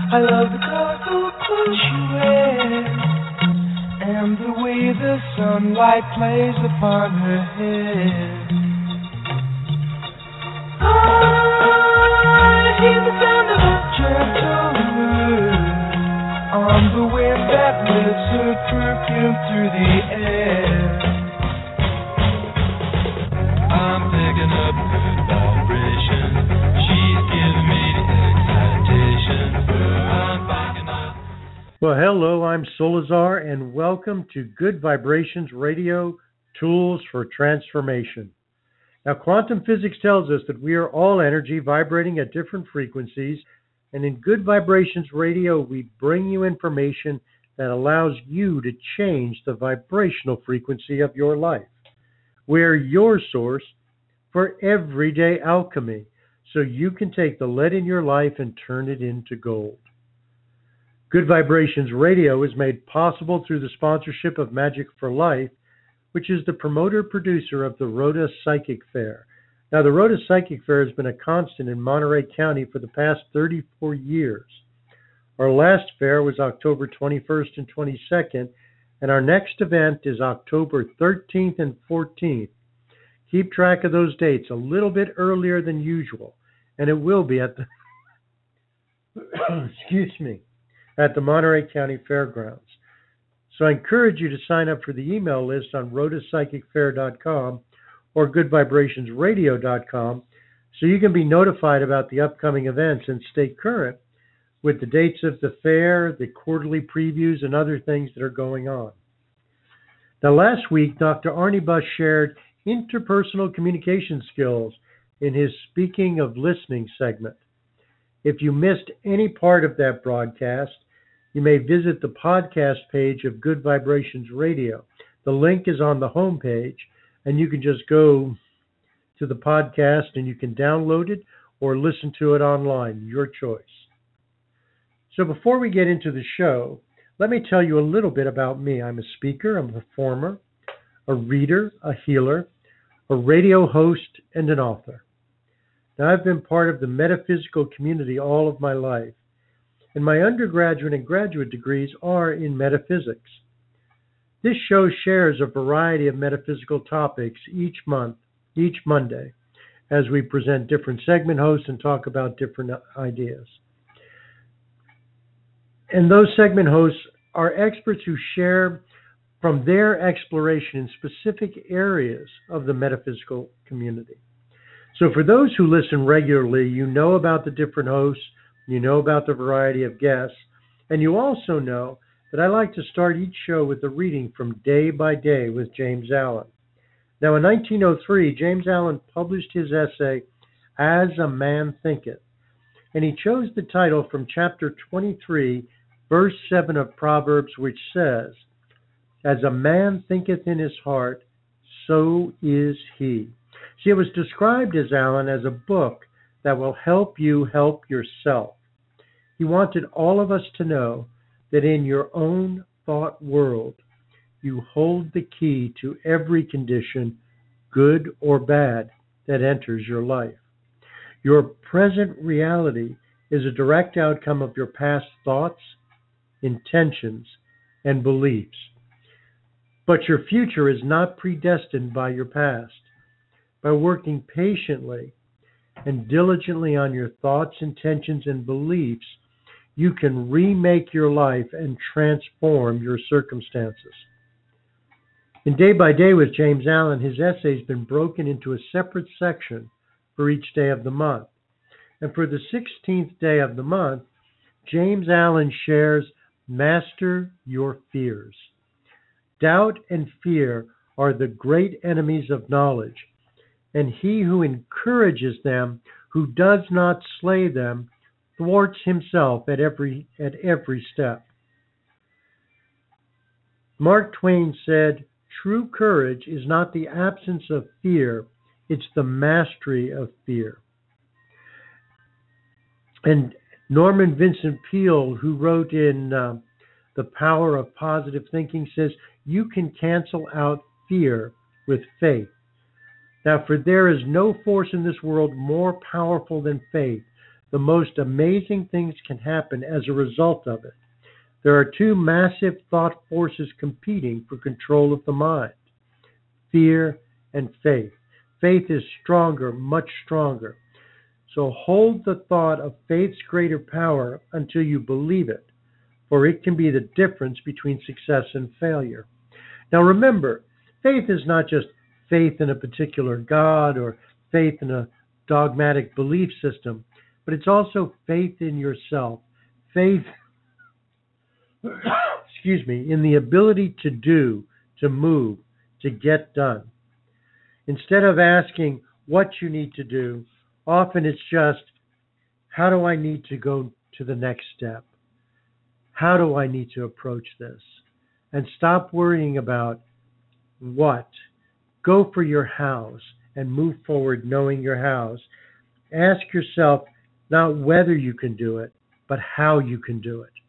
I love the colorful clothes she wears and the way the sunlight plays upon her head. I hear the sound of a gentle wind on the wind that lifts her perfume through the air. I'm picking up good vibrations. She's giving me the excitation. I'm picking up. Well, hello, I'm Solazar, and welcome to Good Vibrations Radio Tools for Transformation. Now, quantum physics tells us that we are all energy vibrating at different frequencies, and in Good Vibrations Radio, we bring you information that allows you to change the vibrational frequency of your life. We're your source for everyday alchemy, so you can take the lead in your life and turn it into gold. Good Vibrations Radio is made possible through the sponsorship of Magic for Life, which is the promoter-producer of the Rhoda Psychic Fair. Now, the Rhoda Psychic Fair has been a constant in Monterey County for the past 34 years. Our last fair was October 21st and 22nd, and our next event is October 13th and 14th. Keep track of those dates a little bit earlier than usual, and it will be at the at the Monterey County Fairgrounds. So I encourage you to sign up for the email list on rhodapsychicfair.com or goodvibrationsradio.com so you can be notified about the upcoming events and stay current with the dates of the fair, the quarterly previews, and other things that are going on. Now, last week, Dr. Arnie Buss shared interpersonal communication skills in his Speaking of Listening segment. If you missed any part of that broadcast, you may visit the podcast page of Good Vibrations Radio. The link is on the home page, and you can just go to the podcast and you can download it or listen to it online, your choice. So before we get into the show, let me tell you a little bit about me. I'm a speaker, I'm a performer, a reader, a healer, a radio host, and an author. Now, I've been part of the metaphysical community all of my life, and my undergraduate and graduate degrees are in metaphysics. This show shares a variety of metaphysical topics each Monday, as we present different segment hosts and talk about different ideas. And those segment hosts are experts who share from their exploration in specific areas of the metaphysical community. So for those who listen regularly, you know about the different hosts, you know about the variety of guests, and you also know that I like to start each show with a reading from Day by Day with James Allen. Now, in 1903, James Allen published his essay, As a Man Thinketh, and he chose the title from chapter 23, verse 7 of Proverbs, which says, As a man thinketh in his heart, so is he. See, it was described as Allen as a book that will help you help yourself. He wanted all of us to know that in your own thought world, you hold the key to every condition, good or bad, that enters your life. Your present reality is a direct outcome of your past thoughts, intentions, and beliefs. But your future is not predestined by your past. By working patiently and diligently on your thoughts, intentions, and beliefs, you can remake your life and transform your circumstances. In Day by Day with James Allen, his essay has been broken into a separate section for each day of the month. And for the 16th day of the month, James Allen shares Master Your Fears. Doubt and fear are the great enemies of knowledge, and he who encourages them, who does not slay them, thwarts himself at every step. Mark Twain said, True courage is not the absence of fear, it's the mastery of fear. And Norman Vincent Peale, who wrote in The Power of Positive Thinking, says, you can cancel out fear with faith. Now, for there is no force in this world more powerful than faith. the most amazing things can happen as a result of it. There are two massive thought forces competing for control of the mind: fear and faith. Faith is stronger, much stronger. So hold the thought of faith's greater power until you believe it, for it can be the difference between success and failure. Now remember, faith is not just faith in a particular God or faith in a dogmatic belief system, but it's also faith in yourself, faith, excuse me, in the ability to do, to move, to get done. Instead of asking what you need to do, often it's just, how do I need to go to the next step? How do I need to approach this? And stop worrying about what. Go for your hows and move forward knowing your hows. Ask yourself not whether you can do it, but how you can do it.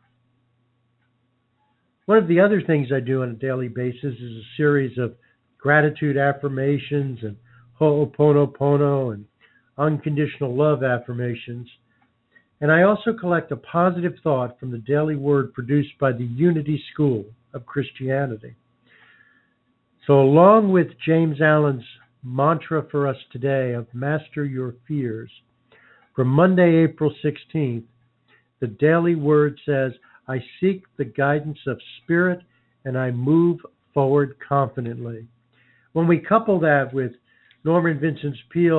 One of the other things I do on a daily basis is a series of gratitude affirmations and ho'oponopono and unconditional love affirmations. And I also collect a positive thought from the daily word produced by the Unity School of Christianity. So along with James Allen's mantra for us today of Master Your Fears, from Monday, April 16th, the daily word says, I seek the guidance of spirit and I move forward confidently. When we couple that with Norman Vincent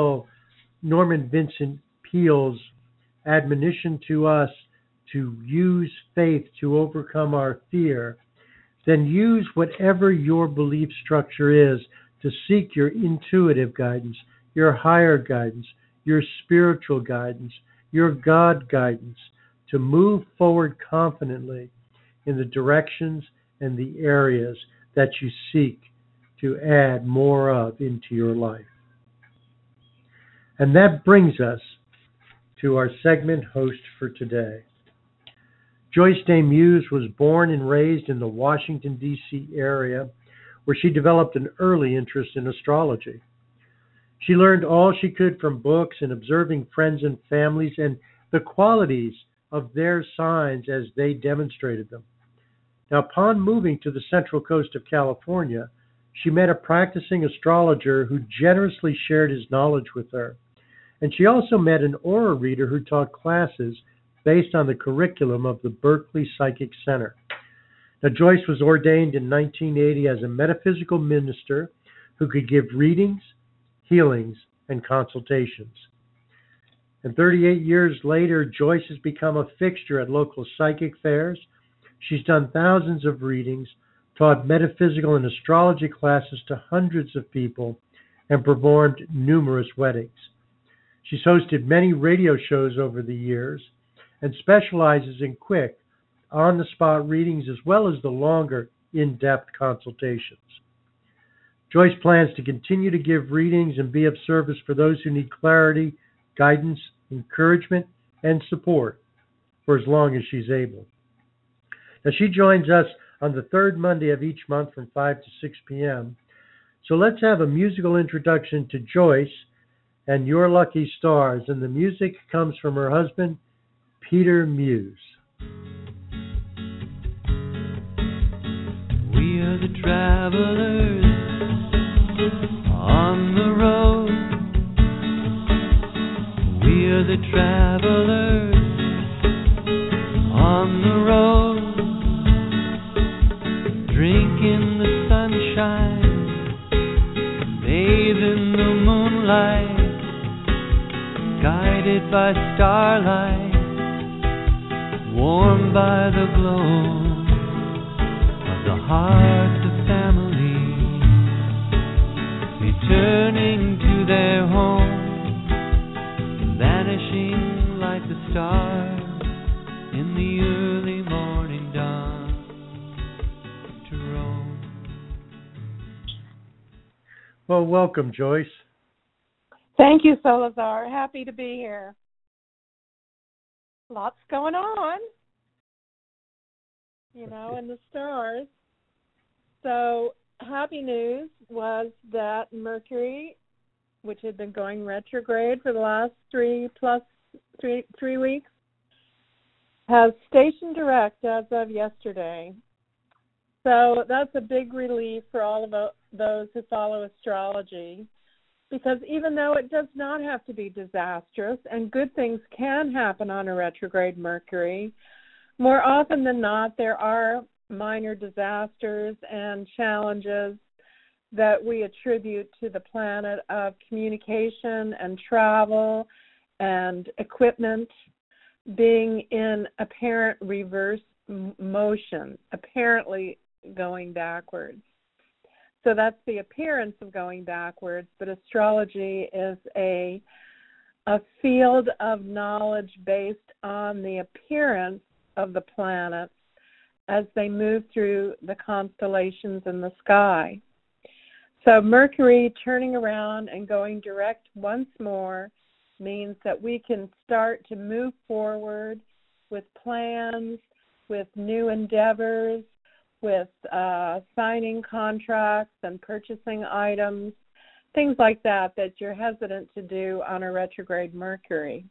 Peale's admonition to us to use faith to overcome our fear, then use whatever your belief structure is to seek your intuitive guidance, your higher guidance, your spiritual guidance, your God guidance, to move forward confidently in the directions and the areas that you seek to add more of into your life. And that brings us to our segment host for today. Joyce Day Muse was born and raised in the Washington, D.C. area, where she developed an early interest in astrology. She learned all she could from books and observing friends and families and the qualities of their signs as they demonstrated them. Now, upon moving to the central coast of California, she met a practicing astrologer who generously shared his knowledge with her. And she also met an aura reader who taught classes based on the curriculum of the Berkeley Psychic Center. Now, Joyce was ordained in 1980 as a metaphysical minister who could give readings, healings, and consultations. And 38 years later, Joyce has become a fixture at local psychic fairs. She's done thousands of readings, taught metaphysical and astrology classes to hundreds of people, and performed numerous weddings. She's hosted many radio shows over the years and specializes in quick, on-the-spot readings as well as the longer, in-depth consultations. Joyce plans to continue to give readings and be of service for those who need clarity, guidance, encouragement, and support for as long as she's able. Now, she joins us on the third Monday of each month from 5 to 6 p.m. So let's have a musical introduction to Joyce and Your Lucky Stars, and the music comes from her husband, Peter Muse. We are the travelers on the road. We are the travelers on the road, drinking the sunshine, bathing the moonlight, guided by starlight, warmed by the glow of the hearts of family, returning to their home, vanishing like the stars in the early morning dawn to roam. Well, welcome, Joyce. Thank you, Salazar. Happy to be here. Lots going on, in the stars. So, happy news was that Mercury, which had been going retrograde for the last 3+ three weeks, has station direct as of yesterday. So that's a big relief for all of those who follow astrology, because even though it does not have to be disastrous and good things can happen on a retrograde Mercury, more often than not there are minor disasters and challenges that we attribute to the planet of communication and travel and equipment being in apparent reverse motion, apparently going backwards. So that's the appearance of going backwards, but astrology is a field of knowledge based on the appearance of the planets as they move through the constellations in the sky. So Mercury turning around and going direct once more means that we can start to move forward with plans, with new endeavors, with signing contracts and purchasing items, things like that you're hesitant to do on a retrograde Mercury.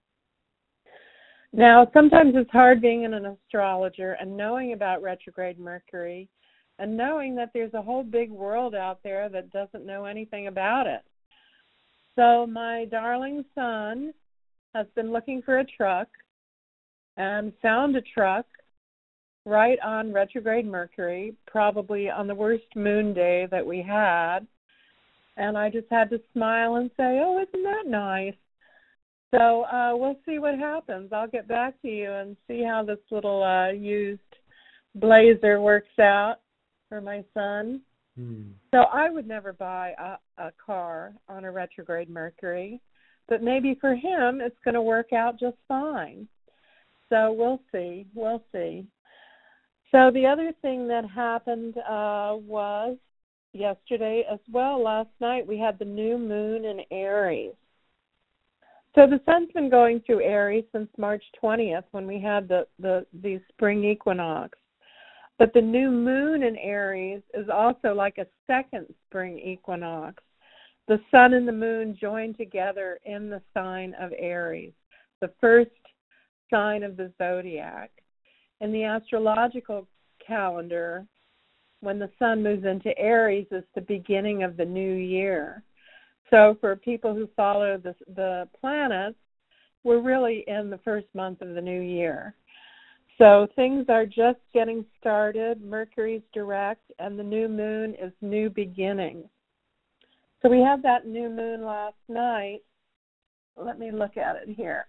Now, sometimes it's hard being an astrologer and knowing about retrograde Mercury and knowing that there's a whole big world out there that doesn't know anything about it. So my darling son has been looking for a truck and found a truck right on retrograde Mercury, probably on the worst moon day that we had. And I just had to smile and say, oh, isn't that nice? So we'll see what happens. I'll get back to you and see how this little used Blazer works out for my son. So I would never buy a car on a retrograde Mercury, but maybe for him it's going to work out just fine. So we'll see. We'll see. So the other thing that happened was yesterday as well. Last night we had the new moon in Aries. So the sun's been going through Aries since March 20th when we had the spring equinox. But the new moon in Aries is also like a second spring equinox. The sun and the moon join together in the sign of Aries, the first sign of the zodiac. In the astrological calendar, when the sun moves into Aries, is the beginning of the new year. So for people who follow the planets, we're really in the first month of the new year. So things are just getting started. Mercury's direct, and the new moon is new beginnings. So we had that new moon last night. Let me look at it here.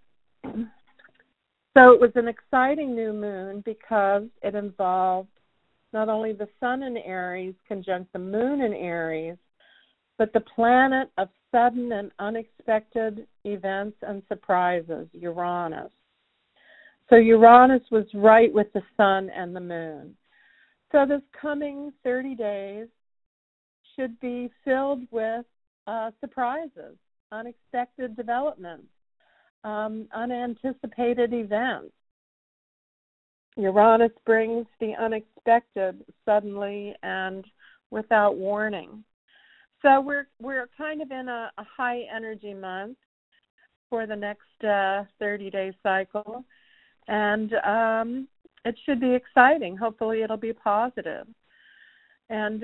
So it was an exciting new moon because it involved not only the sun in Aries conjunct the moon in Aries, but the planet of sudden and unexpected events and surprises, Uranus. So Uranus was right with the sun and the moon. So this coming 30 days should be filled with surprises, unexpected developments, unanticipated events. Uranus brings the unexpected suddenly and without warning. So we're kind of in a high energy month for the next 30-day cycle. And it should be exciting. Hopefully it'll be positive. And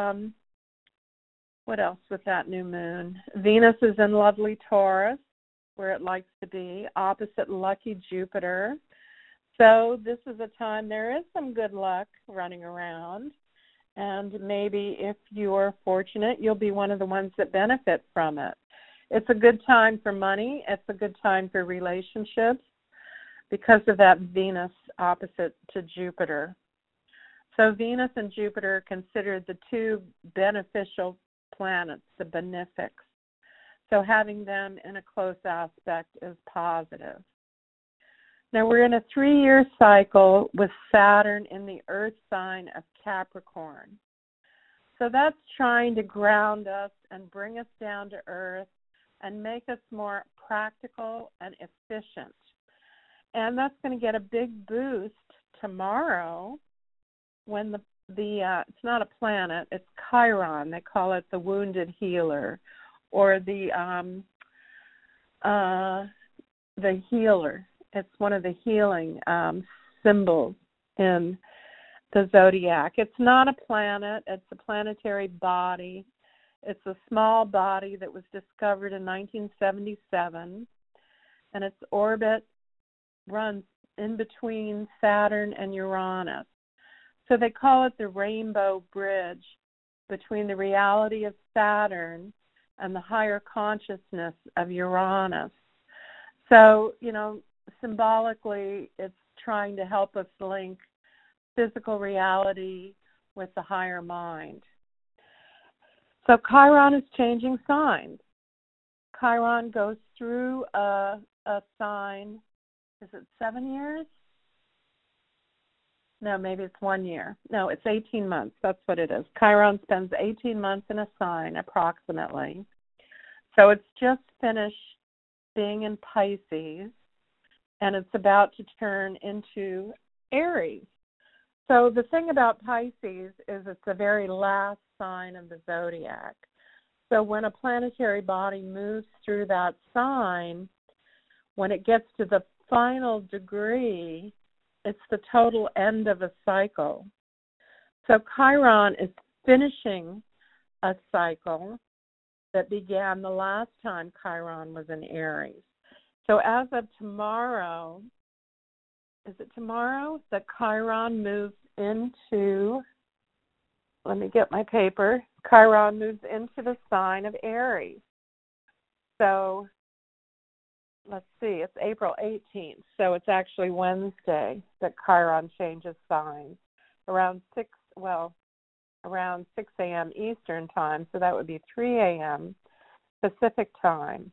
what else with that new moon? Venus is in lovely Taurus, where it likes to be, opposite lucky Jupiter. So this is a time there is some good luck running around. And maybe if you're fortunate, you'll be one of the ones that benefit from it. It's a good time for money. It's a good time for relationships, because of that Venus opposite to Jupiter. So Venus and Jupiter are considered the two beneficial planets, the benefics. So having them in a close aspect is positive. Now we're in a 3-year cycle with Saturn in the Earth sign of Capricorn. So that's trying to ground us and bring us down to Earth and make us more practical and efficient. And that's going to get a big boost tomorrow when the it's not a planet, it's Chiron. They call it the wounded healer, or the the healer. It's one of the healing symbols in the zodiac. It's not a planet. It's a planetary body. It's a small body that was discovered in 1977, and its orbit runs in between Saturn and Uranus. So they call it the rainbow bridge between the reality of Saturn and the higher consciousness of Uranus. So, symbolically, it's trying to help us link physical reality with the higher mind. So Chiron is changing signs. Chiron goes through a sign, is it 7 years? No, maybe it's 1 year. No, it's 18 months. That's what it is. Chiron spends 18 months in a sign, approximately. So it's just finished being in Pisces, and it's about to turn into Aries. So the thing about Pisces is it's the very last sign of the zodiac. So when a planetary body moves through that sign, when it gets to the final degree, it's the total end of a cycle. So Chiron is finishing a cycle that began the last time Chiron was in Aries. So as of tomorrow, is it tomorrow that Chiron moves into, let me get my paper, Chiron moves into the sign of Aries. So let's see, it's April 18th, so it's actually Wednesday that Chiron changes signs around 6 a.m. Eastern time, so that would be 3 a.m. Pacific time.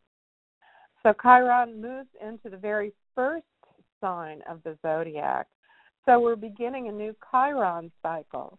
So Chiron moves into the very first sign of the zodiac. So we're beginning a new Chiron cycle.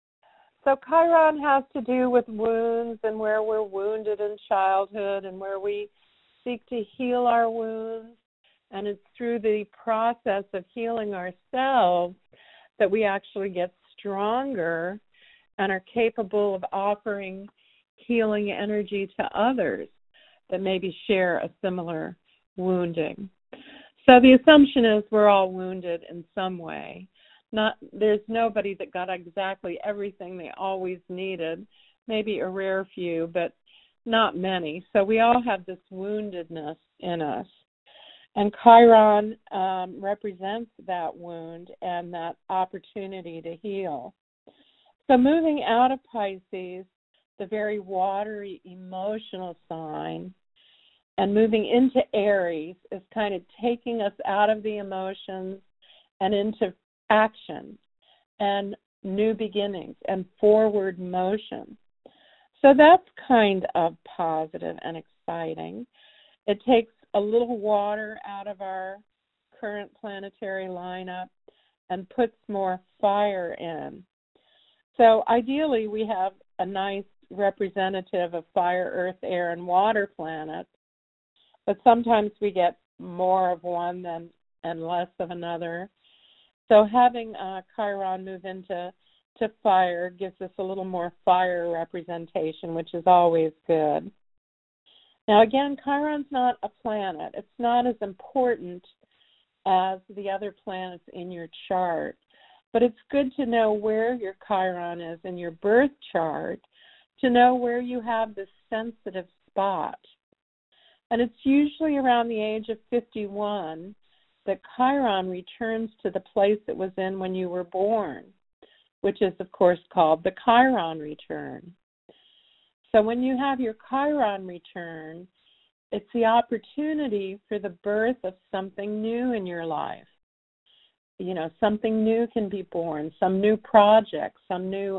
So Chiron has to do with wounds and where we're wounded in childhood and where we seek to heal our wounds. And it's through the process of healing ourselves that we actually get stronger and are capable of offering healing energy to others that maybe share a similar wounding. So the assumption is we're all wounded in some way. There's nobody that got exactly everything they always needed, maybe a rare few, but not many. So we all have this woundedness in us. And Chiron represents that wound and that opportunity to heal. So moving out of Pisces, the very watery, emotional sign, and moving into Aries is kind of taking us out of the emotions and into action and new beginnings and forward motion. So that's kind of positive and exciting. It takes a little water out of our current planetary lineup and puts more fire in. So ideally we have a nice representative of fire, earth, air, and water planets, but sometimes we get more of one and less of another. So having Chiron move into fire gives us a little more fire representation, which is always good. Now again, Chiron's not a planet. It's not as important as the other planets in your chart, but it's good to know where your Chiron is in your birth chart to know where you have this sensitive spot. And it's usually around the age of 51 that Chiron returns to the place it was in when you were born, which is, of course, called the Chiron return. So when you have your Chiron return, it's the opportunity for the birth of something new in your life. Something new can be born, some new project, some new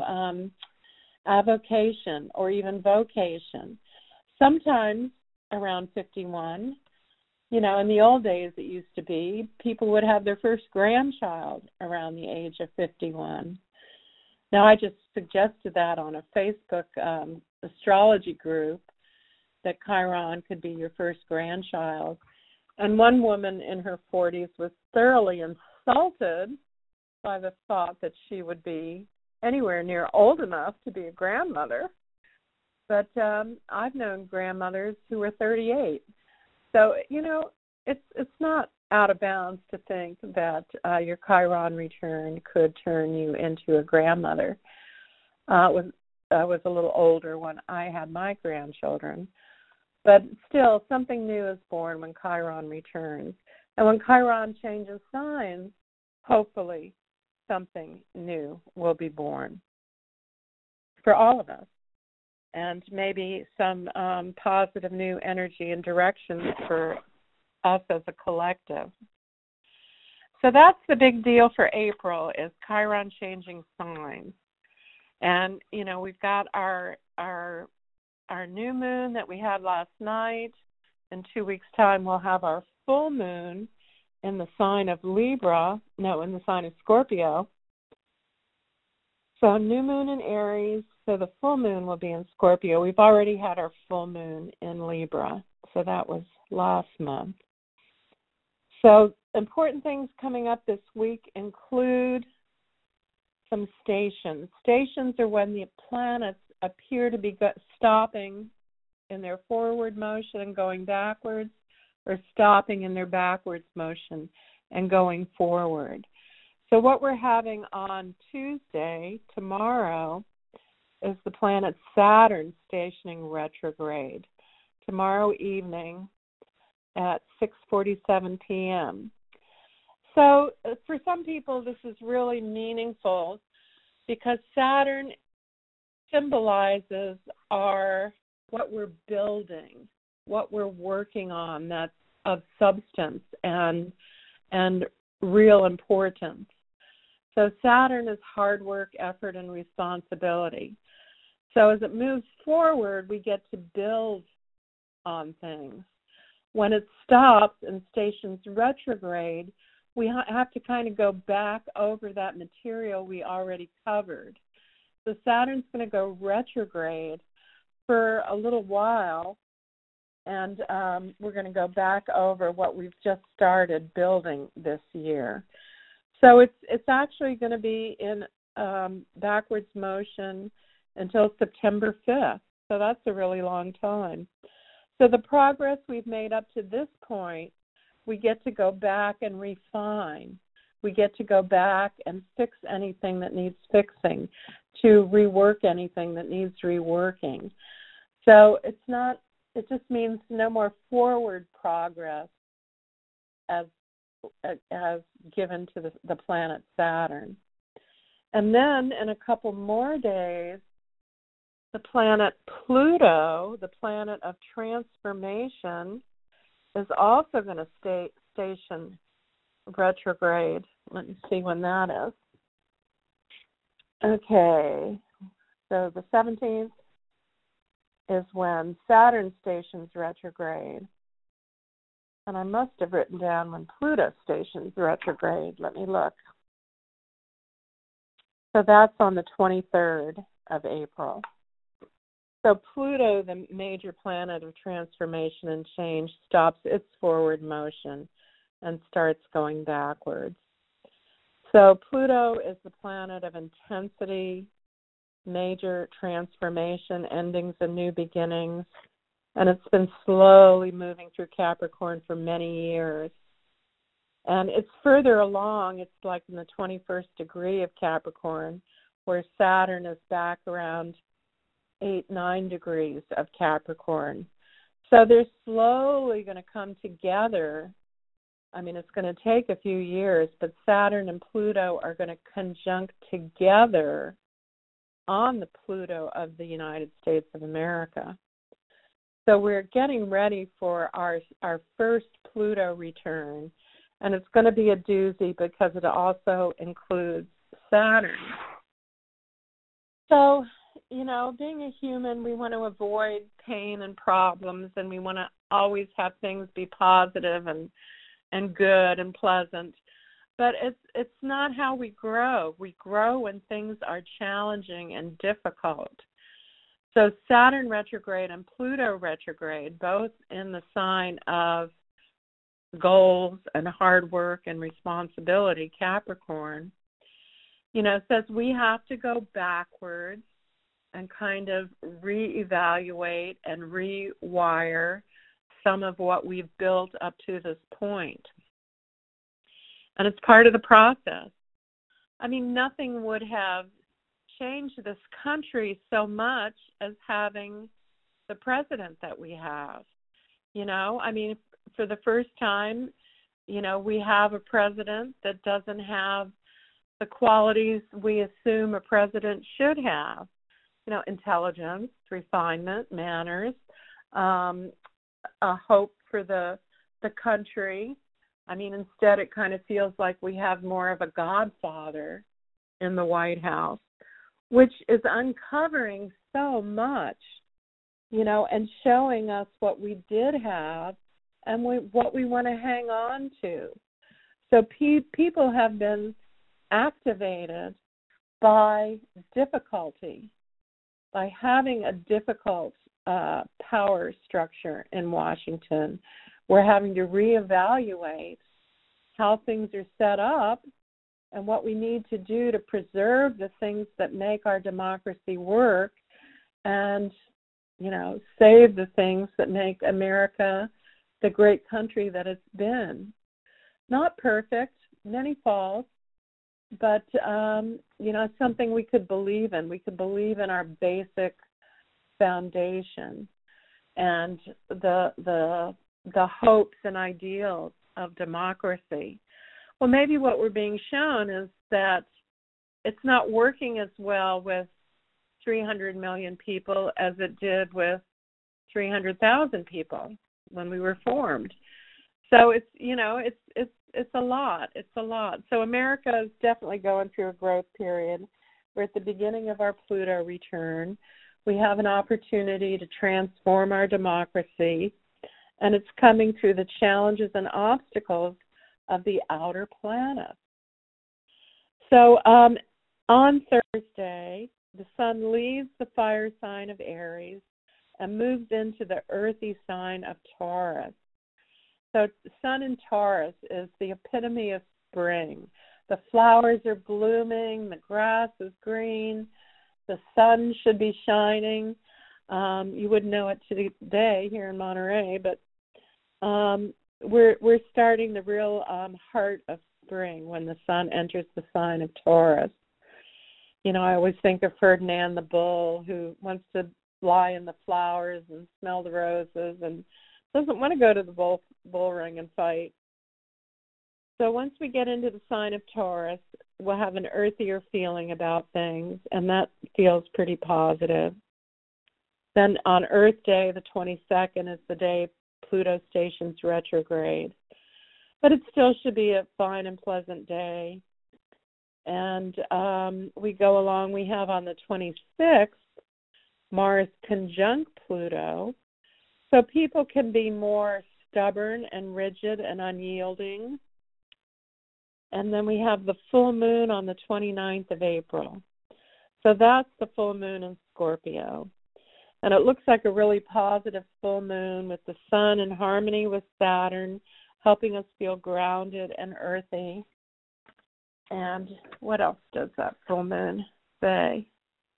avocation or even vocation. Sometimes around 51, in the old days it used to be, people would have their first grandchild around the age of 51. Now, I just suggested that on a Facebook astrology group, that Chiron could be your first grandchild. And one woman in her 40s was thoroughly insulted by the thought that she would be anywhere near old enough to be a grandmother. But I've known grandmothers who were 38. So, it's not out of bounds to think that your Chiron return could turn you into a grandmother. I was a little older when I had my grandchildren, but still something new is born when Chiron returns. And when Chiron changes signs, hopefully something new will be born for all of us, and maybe some positive new energy and direction for us as a collective. So that's the big deal for April, is Chiron changing signs. And, you know, we've got our new moon that we had last night. In 2 weeks' time, we'll have our full moon in the sign of in the sign of Scorpio. So new moon in Aries, so the full moon will be in Scorpio. We've already had our full moon in Libra, so that was last month. So important things coming up this week include some stations. Stations are when the planets appear to be stopping in their forward motion and going backwards, or stopping in their backwards motion and going forward. So what we're having on Tuesday, tomorrow, is the planet Saturn stationing retrograde tomorrow evening at 6:47 p.m. So for some people, this is really meaningful because Saturn symbolizes what we're building, what we're working on that's of substance and real importance. So Saturn is hard work, effort, and responsibility. So as it moves forward, we get to build on things. When it stops and stations retrograde, we have to kind of go back over that material we already covered. So Saturn's going to go retrograde for a little while, and we're going to go back over what we've just started building this year. So it's actually going to be in backwards motion until September 5th. So that's a really long time. So the progress we've made up to this point, we get to go back and refine. We get to go back and fix anything that needs fixing, to rework anything that needs reworking. So it just means no more forward progress as given to the planet Saturn. And then in a couple more days, the planet Pluto, the planet of transformation, is also going to station retrograde. Let me see when that is. Okay, so the 17th is when Saturn stations retrograde. And I must have written down when Pluto stations retrograde. Let me look. So that's on the 23rd of April. So Pluto, the major planet of transformation and change, stops its forward motion and starts going backwards. So Pluto is the planet of intensity, major transformation, endings and new beginnings, and it's been slowly moving through Capricorn for many years. And it's further along, it's like in the 21st degree of Capricorn, where Saturn is back around 8-9 degrees of Capricorn. So they're slowly going to come together. I mean, it's going to take a few years, but Saturn and Pluto are going to conjunct together on the Pluto of the United States of America. So we're getting ready for our first Pluto return, and it's going to be a doozy because it also includes Saturn. So, you know, being a human, we want to avoid pain and problems, and we want to always have things be positive and good and pleasant. But it's not how we grow. We grow when things are challenging and difficult. So Saturn retrograde and Pluto retrograde, both in the sign of goals and hard work and responsibility, Capricorn, you know, says we have to go backwards and kind of reevaluate and rewire some of what we've built up to this point. And it's part of the process. I mean, nothing would have changed this country so much as having the president that we have. I mean, for the first time, we have a president that doesn't have the qualities we assume a president should have. Intelligence, refinement, manners, a hope for the country. I mean, instead it kind of feels like we have more of a godfather in the White House, which is uncovering so much, and showing us what we did have and what we want to hang on to. So people have been activated by difficulty, by having a difficult power structure in Washington. We're having to reevaluate how things are set up and what we need to do to preserve the things that make our democracy work and, save the things that make America the great country that it's been. Not perfect, many faults, but, something we could believe in. We could believe in our basic foundation and the hopes and ideals of democracy. Well, maybe what we're being shown is that it's not working as well with 300 million people as it did with 300,000 people when we were formed. So it's a lot. It's a lot. So America is definitely going through a growth period. We're at the beginning of our Pluto return. We have an opportunity to transform our democracy, and it's coming through the challenges and obstacles of the outer planets. So on Thursday, the sun leaves the fire sign of Aries and moves into the earthy sign of Taurus. So sun in Taurus is the epitome of spring. The flowers are blooming, the grass is green, the sun should be shining. You wouldn't know it today here in Monterey, but we're starting the real heart of spring when the sun enters the sign of Taurus. I always think of Ferdinand the Bull, who wants to lie in the flowers and smell the roses and doesn't want to go to the bull ring and fight. So once we get into the sign of Taurus, we'll have an earthier feeling about things, and that feels pretty positive. Then on Earth Day, the 22nd, is the day Pluto stations retrograde. But it still should be a fine and pleasant day. And we go along, we have on the 26th, Mars conjunct Pluto. So people can be more stubborn and rigid and unyielding. And then we have the full moon on the 29th of April. So that's the full moon in Scorpio. And it looks like a really positive full moon with the sun in harmony with Saturn, helping us feel grounded and earthy. And what else does that full moon say?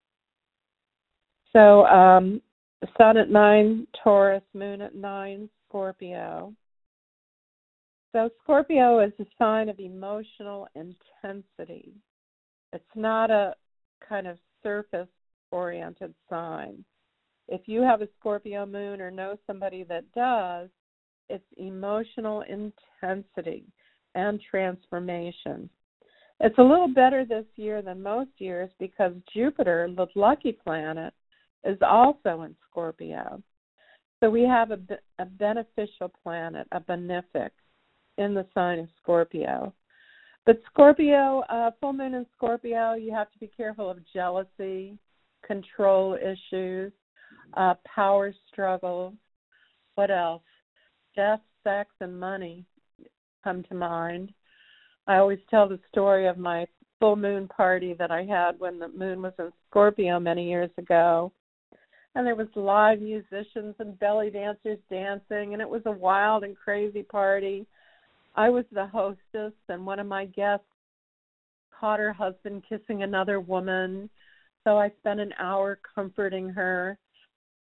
So sun at 9, Taurus, moon at 9, Scorpio. So Scorpio is a sign of emotional intensity. It's not a kind of surface-oriented sign. If you have a Scorpio moon or know somebody that does, it's emotional intensity and transformation. It's a little better this year than most years because Jupiter, the lucky planet, is also in Scorpio. So we have a beneficial planet, a benefic, in the sign of Scorpio. But Scorpio, full moon in Scorpio, you have to be careful of jealousy, control issues, power struggles. What else? Death, sex, and money come to mind. I always tell the story of my full moon party that I had when the moon was in Scorpio many years ago. And there was live musicians and belly dancers dancing, and it was a wild and crazy party. I was the hostess, and one of my guests caught her husband kissing another woman. So I spent an hour comforting her.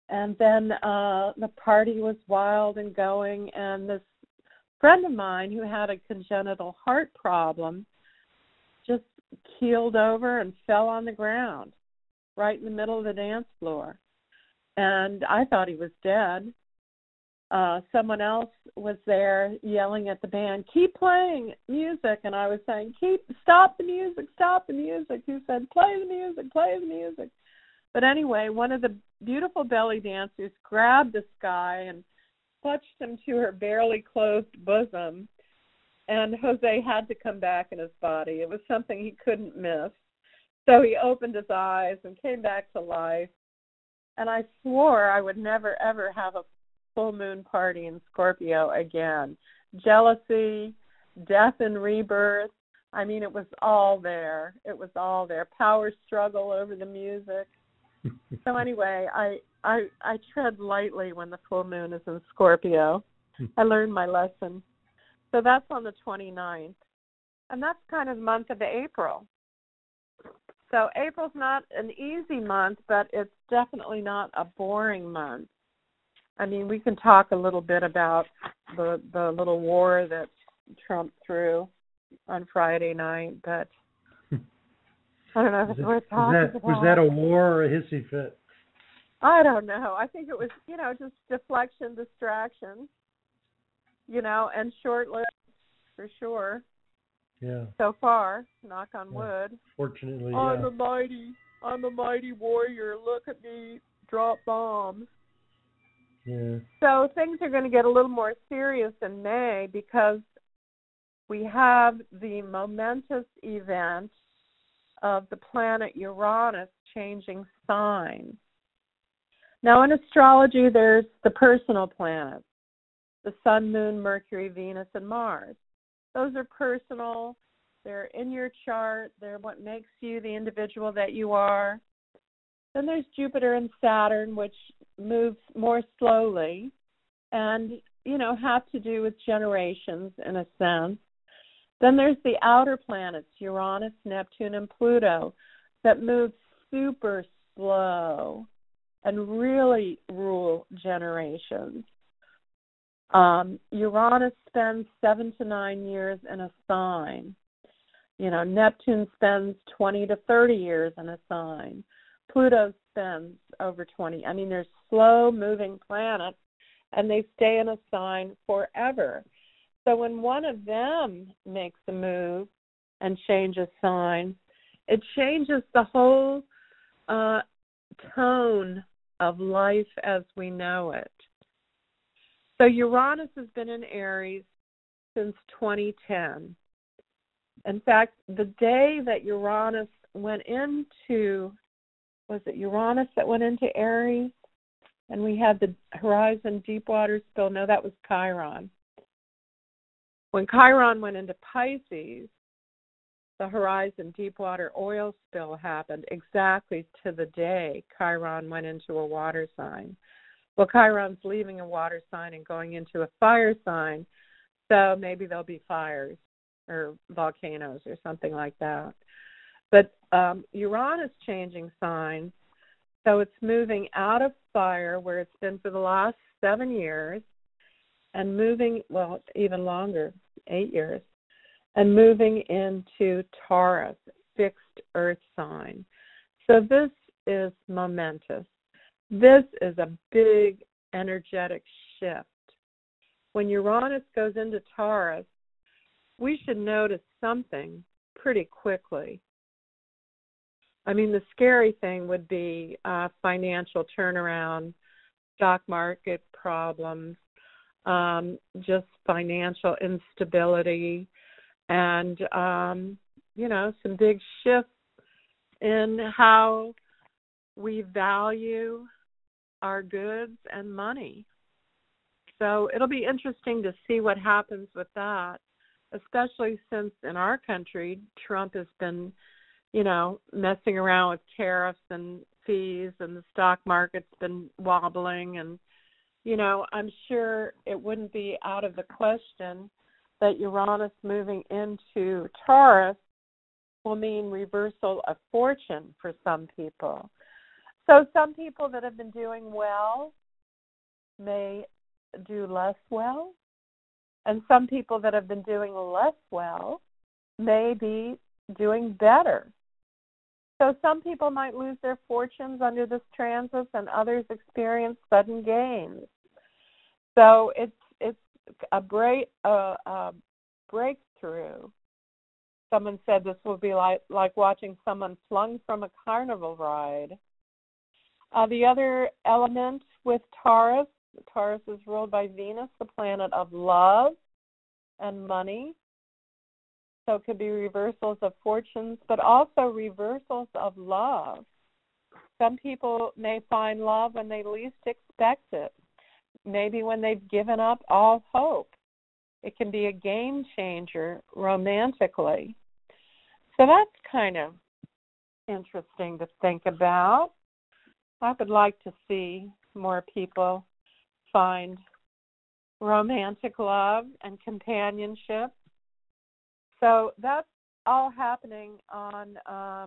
And then the party was wild and going, and this friend of mine who had a congenital heart problem just keeled over and fell on the ground right in the middle of the dance floor. And I thought he was dead. Someone else was there yelling at the band, "Keep playing music." And I was saying, stop the music, stop the music. He said, play the music, play the music. But anyway, one of the beautiful belly dancers grabbed this guy and clutched him to her barely clothed bosom. And Jose had to come back in his body. It was something he couldn't miss. So he opened his eyes and came back to life. And I swore I would never, ever have a full moon party in Scorpio again. Jealousy, death and rebirth. I mean, it was all there. It was all there. Power struggle over the music. So anyway, I tread lightly when the full moon is in Scorpio. I learned my lesson. So that's on the 29th. And that's kind of the month of April. So April's not an easy month, but it's definitely not a boring month. I mean, we can talk a little bit about the little war that Trump threw on Friday night, but I don't know if it's worth talking about. Was that a war or a hissy fit? I don't know. I think it was, just deflection, distraction, and short-lived for sure. Yeah. So far, knock on wood. Fortunately, I'm a mighty warrior. Look at me drop bombs. Yeah. So things are going to get a little more serious in May because we have the momentous event of the planet Uranus changing signs. Now, in astrology, there's the personal planets, the Sun, Moon, Mercury, Venus, and Mars. Those are personal. They're in your chart. They're what makes you the individual that you are. Then there's Jupiter and Saturn, which moves more slowly and, have to do with generations in a sense. Then there's the outer planets, Uranus, Neptune, and Pluto, that move super slow and really rule generations. Uranus spends 7 to 9 years in a sign. Neptune spends 20 to 30 years in a sign. Pluto spends over 20. I mean, there's slow-moving planets, and they stay in a sign forever. So when one of them makes a move and changes signs, it changes the whole tone of life as we know it. So Uranus has been in Aries since 2010. In fact, the day that Uranus went into, was it Uranus that went into Aries? And we had the Horizon Deepwater spill. No, that was Chiron. When Chiron went into Pisces, the Horizon Deepwater oil spill happened exactly to the day Chiron went into a water sign. Well, Chiron's leaving a water sign and going into a fire sign, so maybe there'll be fires or volcanoes or something like that. But Uranus changing signs, so it's moving out of fire where it's been for the last 7 years and moving, well, even longer, 8 years, and moving into Taurus, fixed earth sign. So this is momentous. This is a big energetic shift. When Uranus goes into Taurus, we should notice something pretty quickly. I mean, the scary thing would be financial turnaround, stock market problems, just financial instability, and, some big shifts in how we value our goods and money. So it'll be interesting to see what happens with that, especially since in our country, Trump has been, messing around with tariffs and fees, and the stock market's been wobbling. And, I'm sure it wouldn't be out of the question that Uranus moving into Taurus will mean reversal of fortune for some people. So some people that have been doing well may do less well, and some people that have been doing less well may be doing better. So some people might lose their fortunes under this transit, and others experience sudden gains. So it's a breakthrough. Someone said this will be like watching someone flung from a carnival ride. The other element with Taurus is ruled by Venus, the planet of love and money. So it could be reversals of fortunes, but also reversals of love. Some people may find love when they least expect it, maybe when they've given up all hope. It can be a game changer romantically. So that's kind of interesting to think about. I would like to see more people find romantic love and companionship. So that's all happening on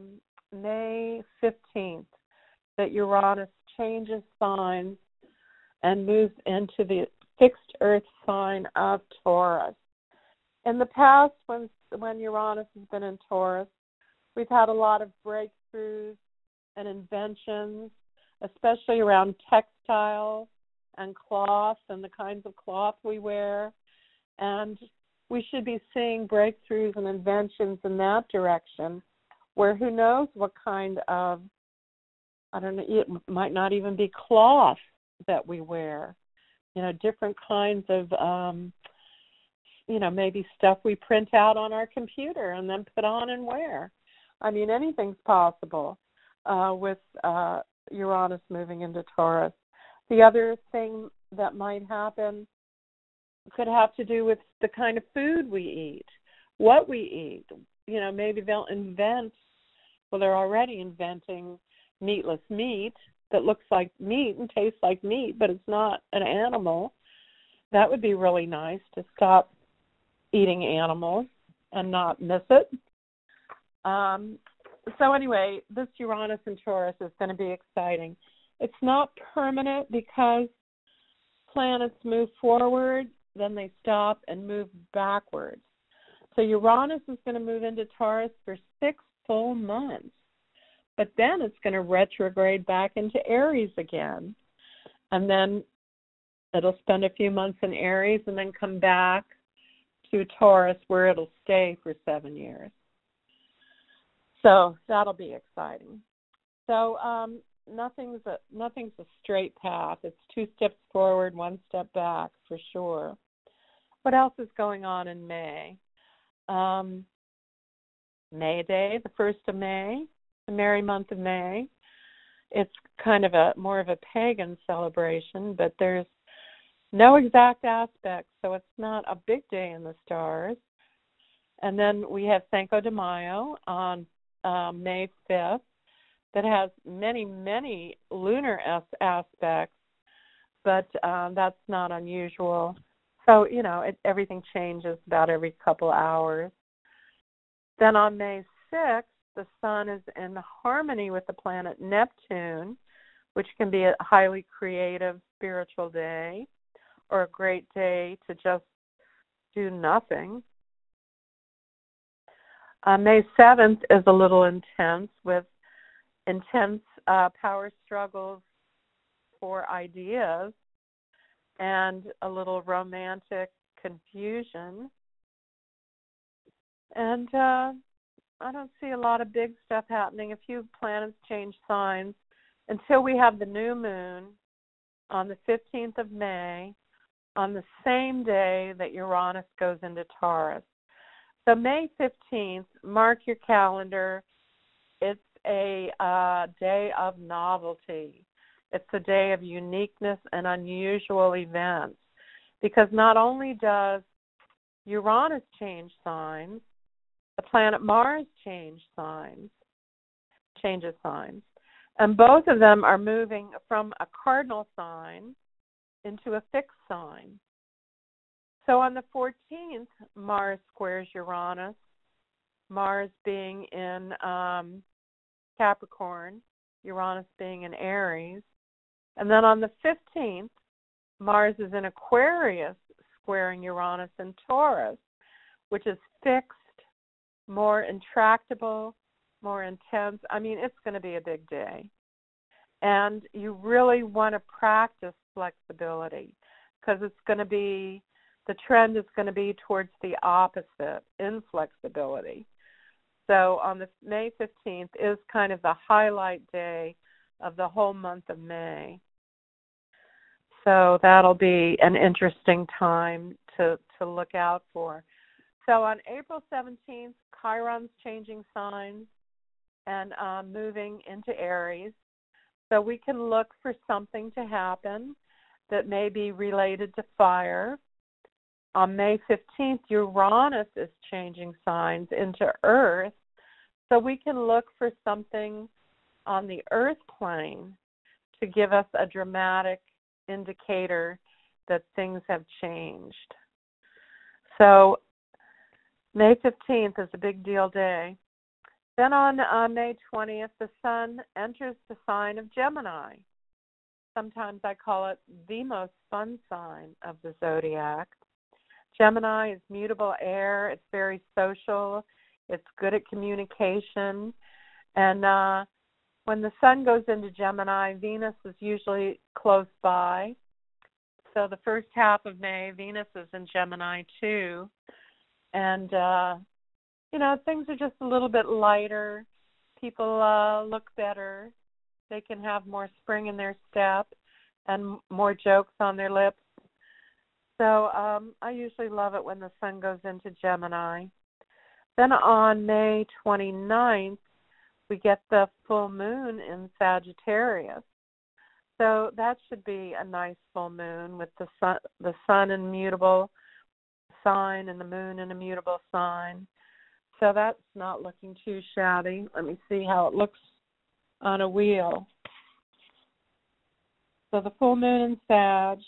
May 15th, that Uranus changes signs and moves into the fixed earth sign of Taurus. In the past, when Uranus has been in Taurus, we've had a lot of breakthroughs and inventions, especially around textiles and cloth and the kinds of cloth we wear. And we should be seeing breakthroughs and inventions in that direction, where who knows what kind of, I don't know, it might not even be cloth that we wear. You know, different kinds of, maybe stuff we print out on our computer and then put on and wear. I mean, anything's possible with Uranus moving into Taurus. The other thing that might happen could have to do with the kind of food we eat, what we eat. You know, maybe they'll invent, well, they're already inventing meatless meat that looks like meat and tastes like meat, but it's not an animal. That would be really nice to stop eating animals and not miss it. So anyway, this Uranus and Taurus is going to be exciting. It's not permanent because planets move forward, then they stop and move backwards. So Uranus is going to move into Taurus for 6 full months. But then it's going to retrograde back into Aries again. And then it'll spend a few months in Aries and then come back to Taurus, where it'll stay for 7 years. So that'll be exciting. So nothing's a straight path. It's 2 steps forward, 1 step back for sure. What else is going on in May? May Day, the 1st of May, the merry month of May. It's kind of more of a pagan celebration, but there's no exact aspect, so it's not a big day in the stars. And then we have Cinco de Mayo on May 5th that has many, many lunar aspects, but that's not unusual. So, everything changes about every couple hours. Then on May 6th, the sun is in harmony with the planet Neptune, which can be a highly creative, spiritual day, or a great day to just do nothing. May 7th is a little intense, with intense power struggles for ideas and a little romantic confusion. And I don't see a lot of big stuff happening. A few planets change signs until we have the new moon on the 15th of May, on the same day that Uranus goes into Taurus. So May 15th, mark your calendar. It's a day of novelty. It's a day of uniqueness and unusual events, because not only does Uranus change signs, the planet Mars changes signs. And both of them are moving from a cardinal sign into a fixed sign. So on the 14th, Mars squares Uranus, Mars being in Capricorn, Uranus being in Aries. And then on the 15th, Mars is in Aquarius, squaring Uranus in Taurus, which is fixed, more intractable, more intense. I mean, it's going to be a big day. And you really want to practice flexibility because it's going to be, the trend is going to be towards the opposite, inflexibility. So on the May 15th is kind of the highlight day of the whole month of May. So that'll be an interesting time to look out for. So on April 17th, Chiron's changing signs and moving into Aries. So we can look for something to happen that may be related to fire. On May 15th, Uranus is changing signs into Earth. So we can look for something on the Earth plane to give us a dramatic indicator that things have changed. So May 15th is a big deal day. Then on May 20th, the Sun enters the sign of Gemini. Sometimes I call it the most fun sign of the zodiac. Gemini is mutable air. It's very social. It's good at communication. And when the Sun goes into Gemini, Venus is usually close by. So the first half of May, Venus is in Gemini too. And, things are just a little bit lighter. People look better. They can have more spring in their step and more jokes on their lips. So I usually love it when the Sun goes into Gemini. Then on May 29th, we get the full moon in Sagittarius. So that should be a nice full moon with the sun in mutable sign and the moon in a mutable sign. So that's not looking too shabby. Let me see how it looks on a wheel. So the full moon in Sag,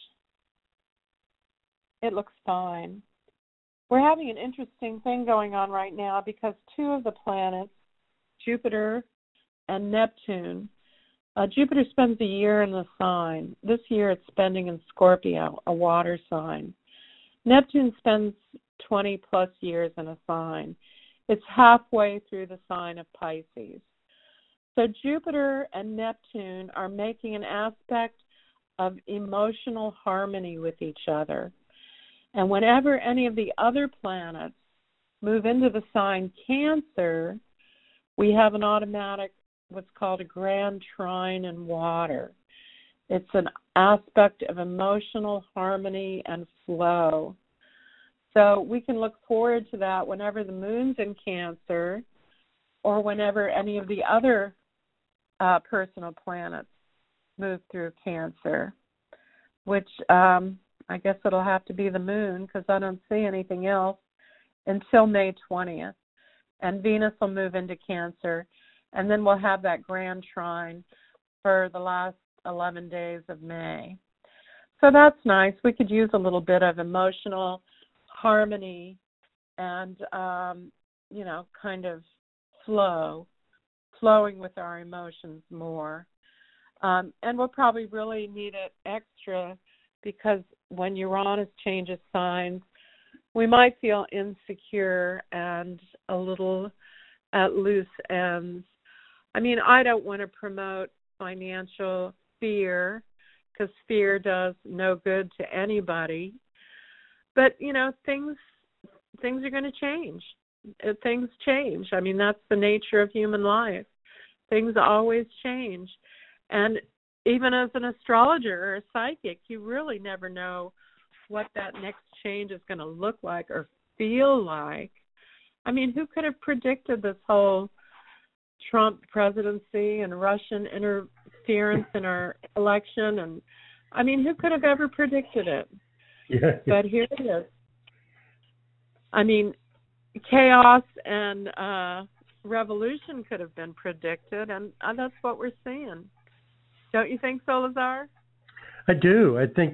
it looks fine. We're having an interesting thing going on right now because two of the planets, Jupiter and Neptune, Jupiter spends a year in the sign. This year it's spending in Scorpio, a water sign. Neptune spends 20 plus years in a sign. It's halfway through the sign of Pisces. So Jupiter and Neptune are making an aspect of emotional harmony with each other. And whenever any of the other planets move into the sign Cancer, we have an automatic, what's called a grand trine in water. It's an aspect of emotional harmony and flow. So we can look forward to that whenever the moon's in Cancer or whenever any of the other personal planets move through Cancer, which I guess it'll have to be the moon because I don't see anything else until May 20th. And Venus will move into Cancer, and then we'll have that grand trine for the last 11 days of May. So that's nice. We could use a little bit of emotional harmony and, kind of flowing with our emotions more. And we'll probably really need it extra because when Uranus changes signs, we might feel insecure and a little at loose ends. I mean, I don't want to promote financial fear because fear does no good to anybody. But, things are going to change. Things change. I mean, that's the nature of human life. Things always change. And even as an astrologer or a psychic, you really never know what that next change is going to look like or feel like. I mean, who could have predicted this whole Trump presidency and Russian interference in our election? And I mean, who could have ever predicted it? Yeah. But here it is. I mean, chaos and revolution could have been predicted, and that's what we're seeing. Don't you think so, Lazar? I do. I think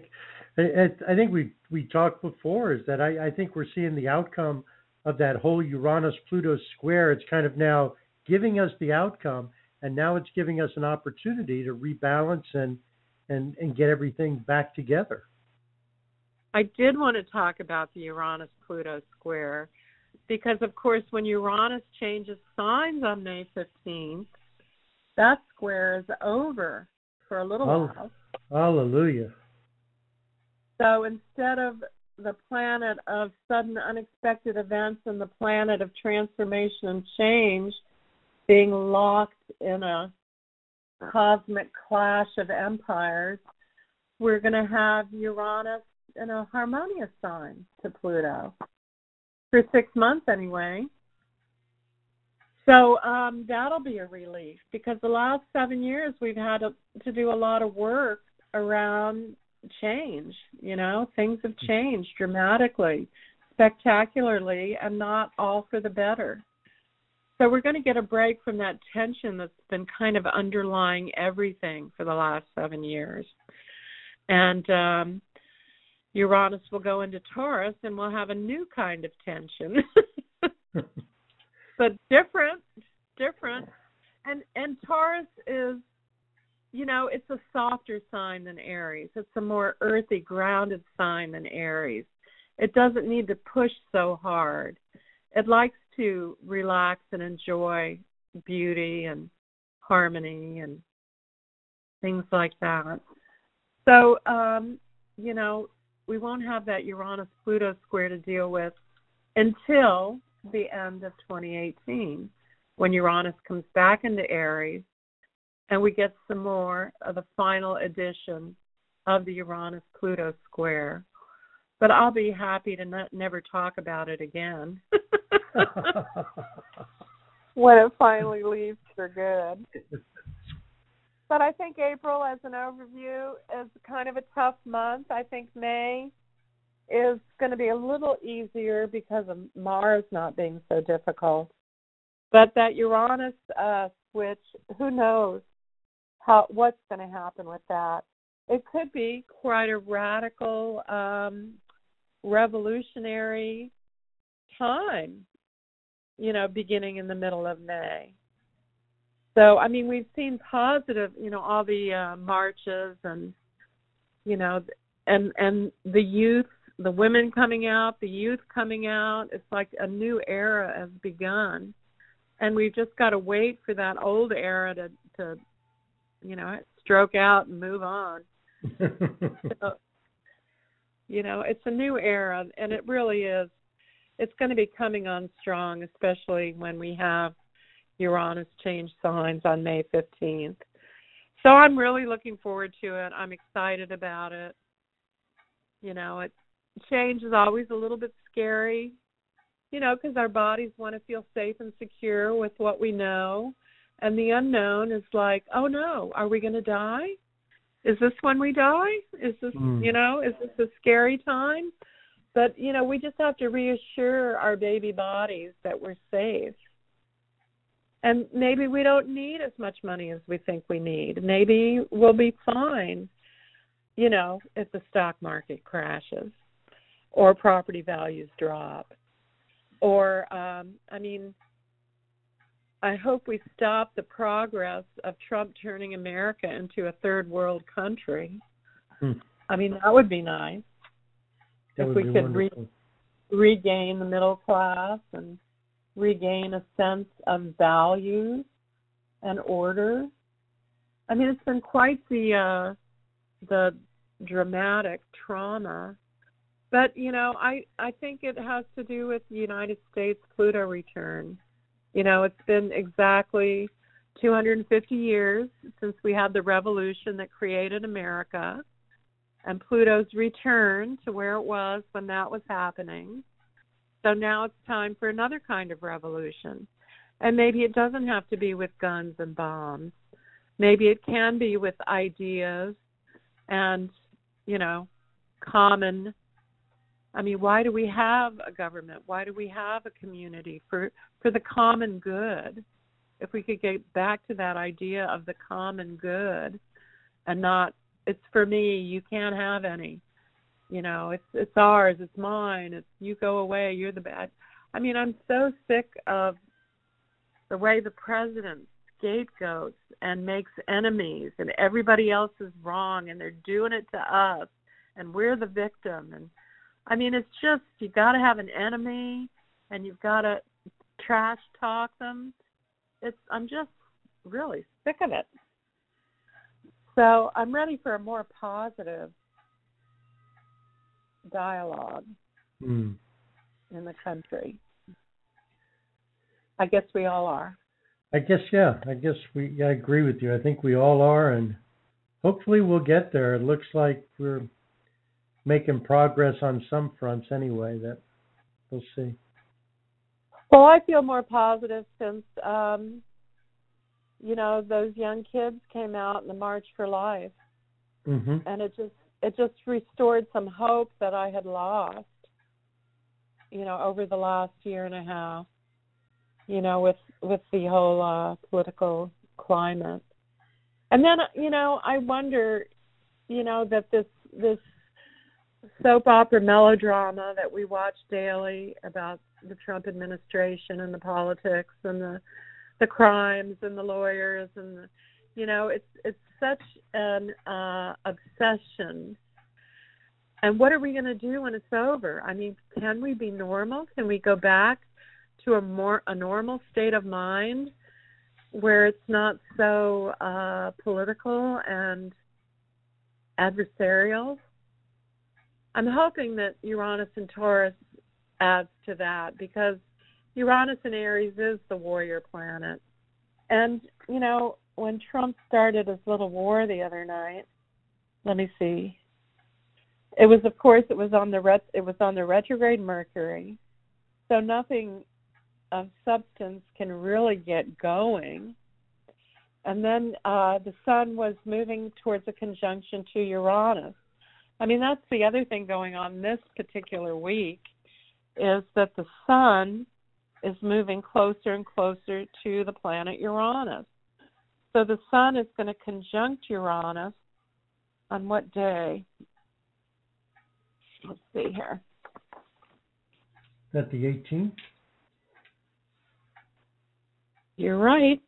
we talked before is that I think we're seeing the outcome of that whole Uranus-Pluto square. It's kind of now giving us the outcome, and now it's giving us an opportunity to rebalance and get everything back together. I did want to talk about the Uranus-Pluto square because, of course, when Uranus changes signs on May 15th, that square is over for a little while. Hallelujah. So instead of the planet of sudden unexpected events and the planet of transformation and change being locked in a cosmic clash of empires, we're going to have Uranus in a harmonious sign to Pluto for 6 months anyway. So that'll be a relief because the last 7 years we've had to do a lot of work around change. Things have changed dramatically, spectacularly, and not all for the better. So we're going to get a break from that tension that's been kind of underlying everything for the last 7 years. And Uranus will go into Taurus, and we'll have a new kind of tension. But different. And Taurus is, it's a softer sign than Aries. It's a more earthy, grounded sign than Aries. It doesn't need to push so hard. It likes to relax and enjoy beauty and harmony and things like that. So, we won't have that Uranus-Pluto square to deal with until the end of 2018, when Uranus comes back into Aries and we get some more of the final edition of the Uranus-Pluto square. But I'll be happy to never talk about it again when it finally leaves for good. But I think April, as an overview, is kind of a tough month. I think May is going to be a little easier because of Mars not being so difficult. But that Uranus switch, who knows what's going to happen with that. It could be quite a radical, revolutionary time, beginning in the middle of May. So, we've seen positive, all the marches and, and the youth, the women coming out, the youth coming out. It's like a new era has begun. And we've just got to wait for that old era to stroke out and move on. So, it's a new era, and it really is. It's going to be coming on strong, especially when we have Uranus change signs on May 15th. So I'm really looking forward to it. I'm excited about it. Change is always a little bit scary, because our bodies want to feel safe and secure with what we know. And the unknown is like, oh no, are we going to die? Is this when we die? Is this, is this a scary time? But, we just have to reassure our baby bodies that we're safe. And maybe we don't need as much money as we think we need. Maybe we'll be fine, if the stock market crashes or property values drop. Or, I hope we stop the progress of Trump turning America into a third world country. That would be nice. If we could regain the middle class and regain a sense of values and order. It's been quite the dramatic trauma. But, I think it has to do with the United States Pluto return. It's been exactly 250 years since we had the revolution that created America, and Pluto's return to where it was when that was happening. So now it's time for another kind of revolution. And maybe it doesn't have to be with guns and bombs. Maybe it can be with ideas and, common. Why do we have a government? Why do we have a community? For the common good. If we could get back to that idea of the common good and not, it's for me, you can't have any. It's ours, it's mine, it's you go away, you're the bad. I'm so sick of the way the presidents scapegoats and makes enemies, and everybody else is wrong, and they're doing it to us, and we're the victim. And I mean, it's just, you got to have an enemy, and you've got to trash talk them. I'm just really sick of it. So I'm ready for a more positive dialogue in the country. I guess we all are. I guess I agree with you. I think we all are, and hopefully we'll get there. It looks like we're making progress on some fronts anyway. That we'll see. Well, I feel more positive since, those young kids came out in the March for Life, and it just restored some hope that I had lost, over the last year and a half, with the whole political climate. And then, I wonder, that this soap opera melodrama that we watch daily about the Trump administration and the politics and the crimes and the lawyers and it's such an obsession. And what are we going to do when it's over? I mean, can we be normal? Can we go back to a normal state of mind where it's not so political and adversarial? I'm hoping that Uranus and Taurus adds to that, because Uranus in Aries is the warrior planet. And, when Trump started his little war the other night, let me see. It was on the retrograde Mercury, so nothing of substance can really get going. And then the Sun was moving towards a conjunction to Uranus. I mean, that's the other thing going on this particular week, is that the Sun is moving closer and closer to the planet Uranus. So the Sun is going to conjunct Uranus on what day? Let's see here. Is that the 18th? You're right.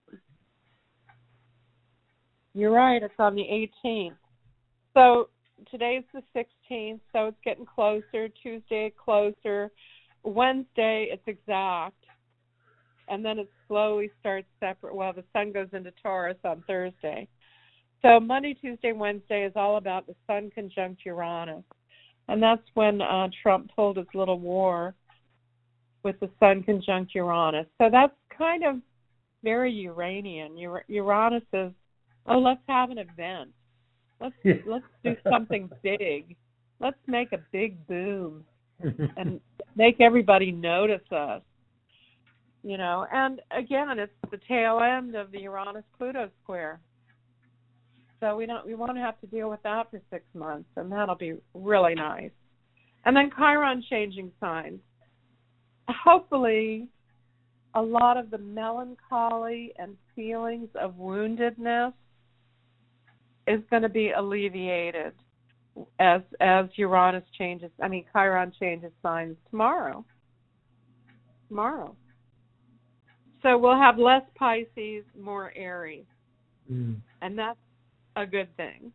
It's on the 18th. So today's the 16th, so it's getting closer. Tuesday, closer. Wednesday, it's exact. And then it slowly starts separate. Well, the Sun goes into Taurus on Thursday. So Monday, Tuesday, Wednesday is all about the Sun conjunct Uranus. And that's when Trump pulled his little war with the Sun conjunct Uranus. So that's kind of very Uranian. Uranus is, let's have an event. Let's do something big. Let's make a big boom and make everybody notice us. And again, it's the tail end of the Uranus-Pluto square. So we won't have to deal with that for 6 months, and that'll be really nice. And then Chiron changing signs. Hopefully, a lot of the melancholy and feelings of woundedness is going to be alleviated as Chiron changes signs tomorrow. So we'll have less Pisces, more Aries. And that's a good thing.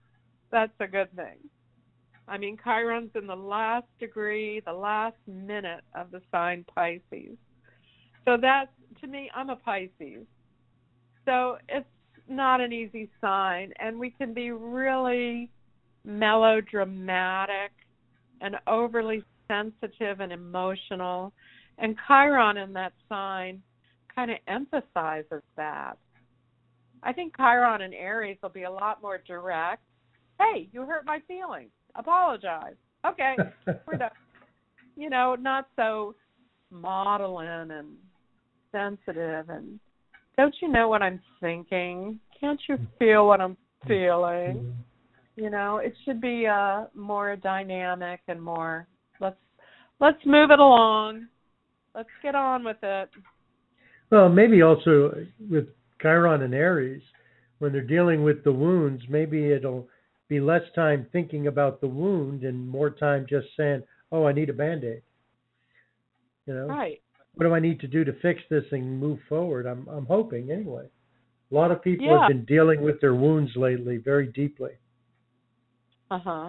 I mean, Chiron's in the last degree, the last minute of the sign Pisces. So that's, to me, I'm a Pisces. So it's not an easy sign, and we can be really melodramatic and overly sensitive and emotional. And Chiron in that sign kind of emphasizes that. I think Chiron in Aries will be a lot more direct. Hey, you hurt my feelings. Apologize. Okay, we're done. Not so maudlin and sensitive and don't you know what I'm thinking? Can't you feel what I'm feeling? It should be more dynamic and more let's move it along. Let's get on with it. Well, maybe also with Chiron and Aries, when they're dealing with the wounds, maybe it'll be less time thinking about the wound and more time just saying, oh, I need a Band-Aid. Right. What do I need to do to fix this and move forward? I'm hoping anyway. A lot of people Yeah. have been dealing with their wounds lately very deeply. Uh-huh.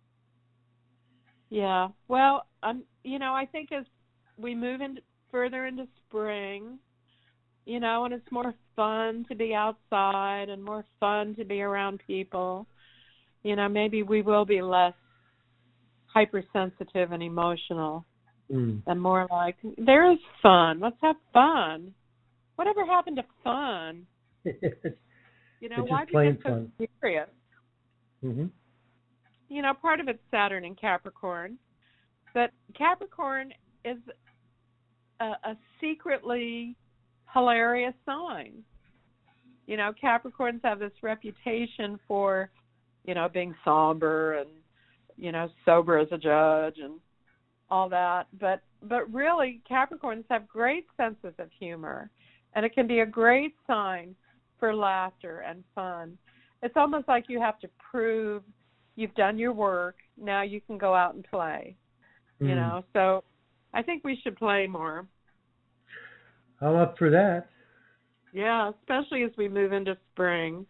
Yeah. Well, I think as we move further into spring, and it's more fun to be outside and more fun to be around people, maybe we will be less hypersensitive and emotional Mm. and more like, there is fun. Let's have fun. Whatever happened to fun? It's Why just do we plain get so fun. serious? Hmm. Part of it's Saturn and Capricorn, but Capricorn is a secretly hilarious sign. Capricorns have this reputation for, being somber and, sober as a judge and all that. But really, Capricorns have great senses of humor, and it can be a great sign for laughter and fun. It's almost like you have to prove you've done your work. Now you can go out and play. So I think we should play more. I'm up for that. Yeah, especially as we move into spring.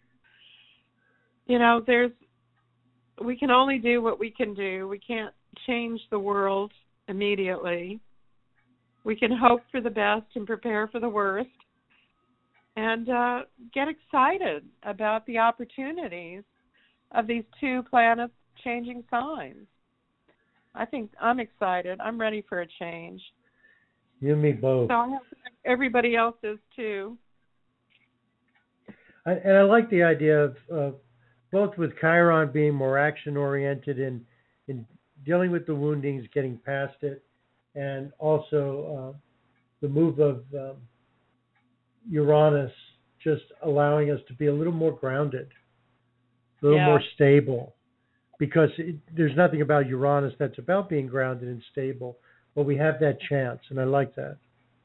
We can only do what we can do. We can't change the world immediately. We can hope for the best and prepare for the worst, and get excited about the opportunities of these two planets changing signs. I think I'm excited. I'm ready for a change. You and me both. So I hope everybody else is too. And I like the idea of both with Chiron being more action-oriented in dealing with the woundings, getting past it, and also the move of Uranus just allowing us to be a little more grounded, a little more stable. Because there's nothing about Uranus that's about being grounded and stable, but we have that chance, and I like that.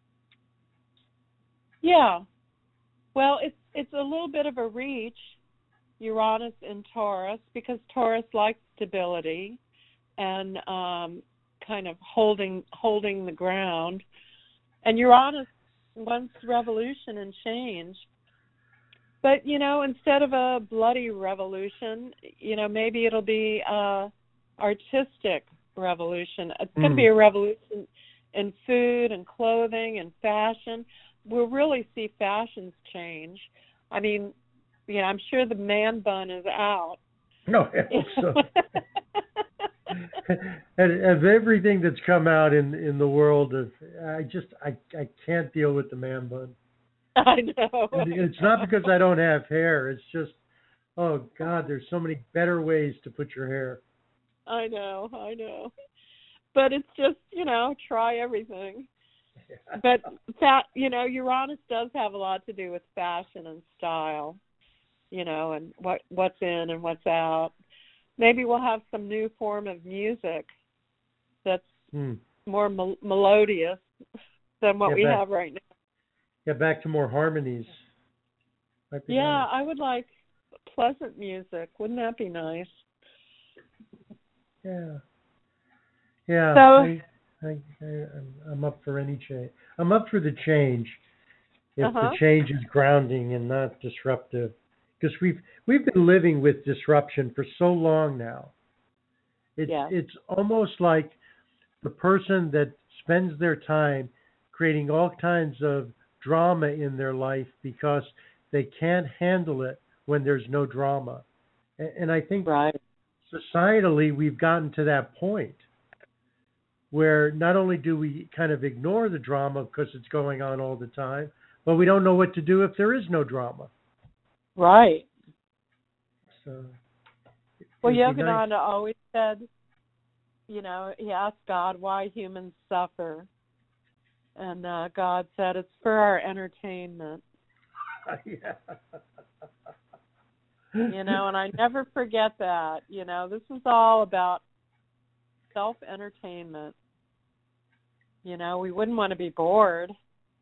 Yeah. Well, it's a little bit of a reach, Uranus in Taurus, because Taurus likes stability and kind of holding the ground. And Uranus wants revolution and change. But, instead of a bloody revolution, maybe it'll be artistic revolution. It's going to be a revolution in food and clothing and fashion. We'll really see fashions change. I mean, I'm sure the man bun is out. No, I hope so. and of everything that's come out in the world, I can't deal with the man bun. I know. And it's not because I don't have hair. It's just, oh God, there's so many better ways to put your hair. I know. But it's just, try everything. But Uranus does have a lot to do with fashion and style, and what's in and what's out. Maybe we'll have some new form of music that's more melodious than what we have right now. Yeah, back to more harmonies. Yeah, nice. I would like pleasant music. Wouldn't that be nice? Yeah. Yeah. So, I'm up for any change. I'm up for the change if the Uh-huh. change is grounding and not disruptive. Because we've been living with disruption for so long now. It's almost like the person that spends their time creating all kinds of drama in their life because they can't handle it when there's no drama. And I think Right. societally we've gotten to that point where not only do we kind of ignore the drama because it's going on all the time, but we don't know what to do if there is no drama. Right. So, Well, it'd be Yogananda nice. always said, he asked God why humans suffer. And God said, it's for our entertainment. Yeah. And I never forget that. This is all about self-entertainment. We wouldn't want to be bored.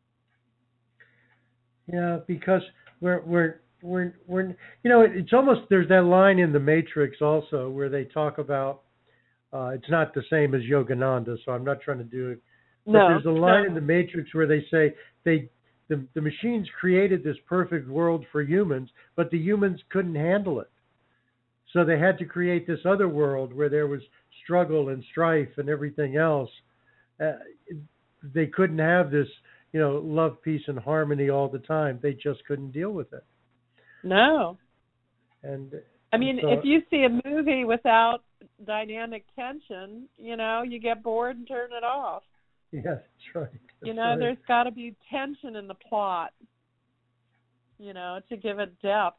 Yeah, because we're it's almost, there's that line in the Matrix also where they talk about it's not the same as Yogananda, so I'm not trying to do it. But there's a line in the Matrix where they say they the machines created this perfect world for humans, but the humans couldn't handle it. So they had to create this other world where there was struggle and strife and everything else. Uh, they couldn't have this, love, peace, and harmony all the time. They just couldn't deal with it. No. And I mean, so, if you see a movie without dynamic tension, you get bored and turn it off. yeah, that's right. That's There's got to be tension in the plot, to give it depth.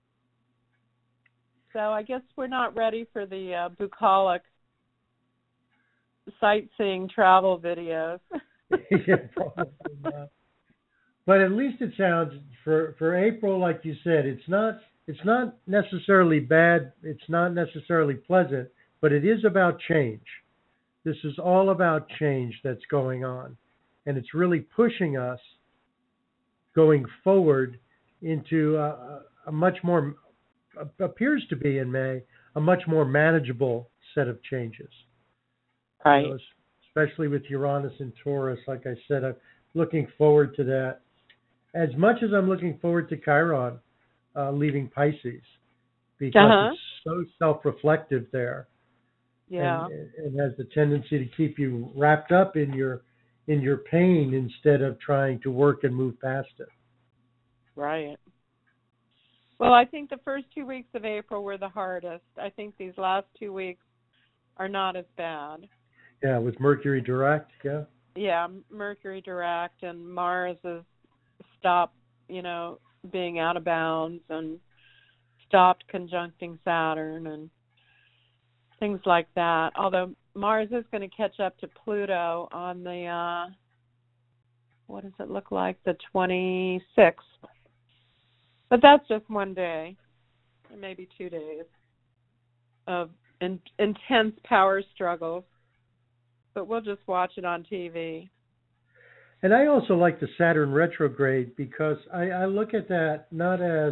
So I guess we're not ready for the bucolic sightseeing travel videos. Yeah, probably not. But at least it sounds for April, like you said, it's not necessarily bad. It's not necessarily pleasant, but it is about change. This is all about change that's going on, and it's really pushing us going forward into a much more, appears to be in May, a much more manageable set of changes. Right. Especially with Uranus and Taurus, like I said, I'm looking forward to that. As much as I'm looking forward to Chiron leaving Pisces, because it's so self-reflective there. Yeah. And has the tendency to keep you wrapped up in your pain instead of trying to work and move past it. Right. Well, I think the first 2 weeks of April were the hardest. I think these last 2 weeks are not as bad. Yeah, with Mercury direct, yeah. Yeah, Mercury direct, and Mars has stopped, being out of bounds and stopped conjuncting Saturn and things like that. Although Mars is going to catch up to Pluto on the, what does it look like, the 26th. But that's just one day, or maybe 2 days, of intense power struggles. But we'll just watch it on TV. And I also like the Saturn retrograde because I look at that not as,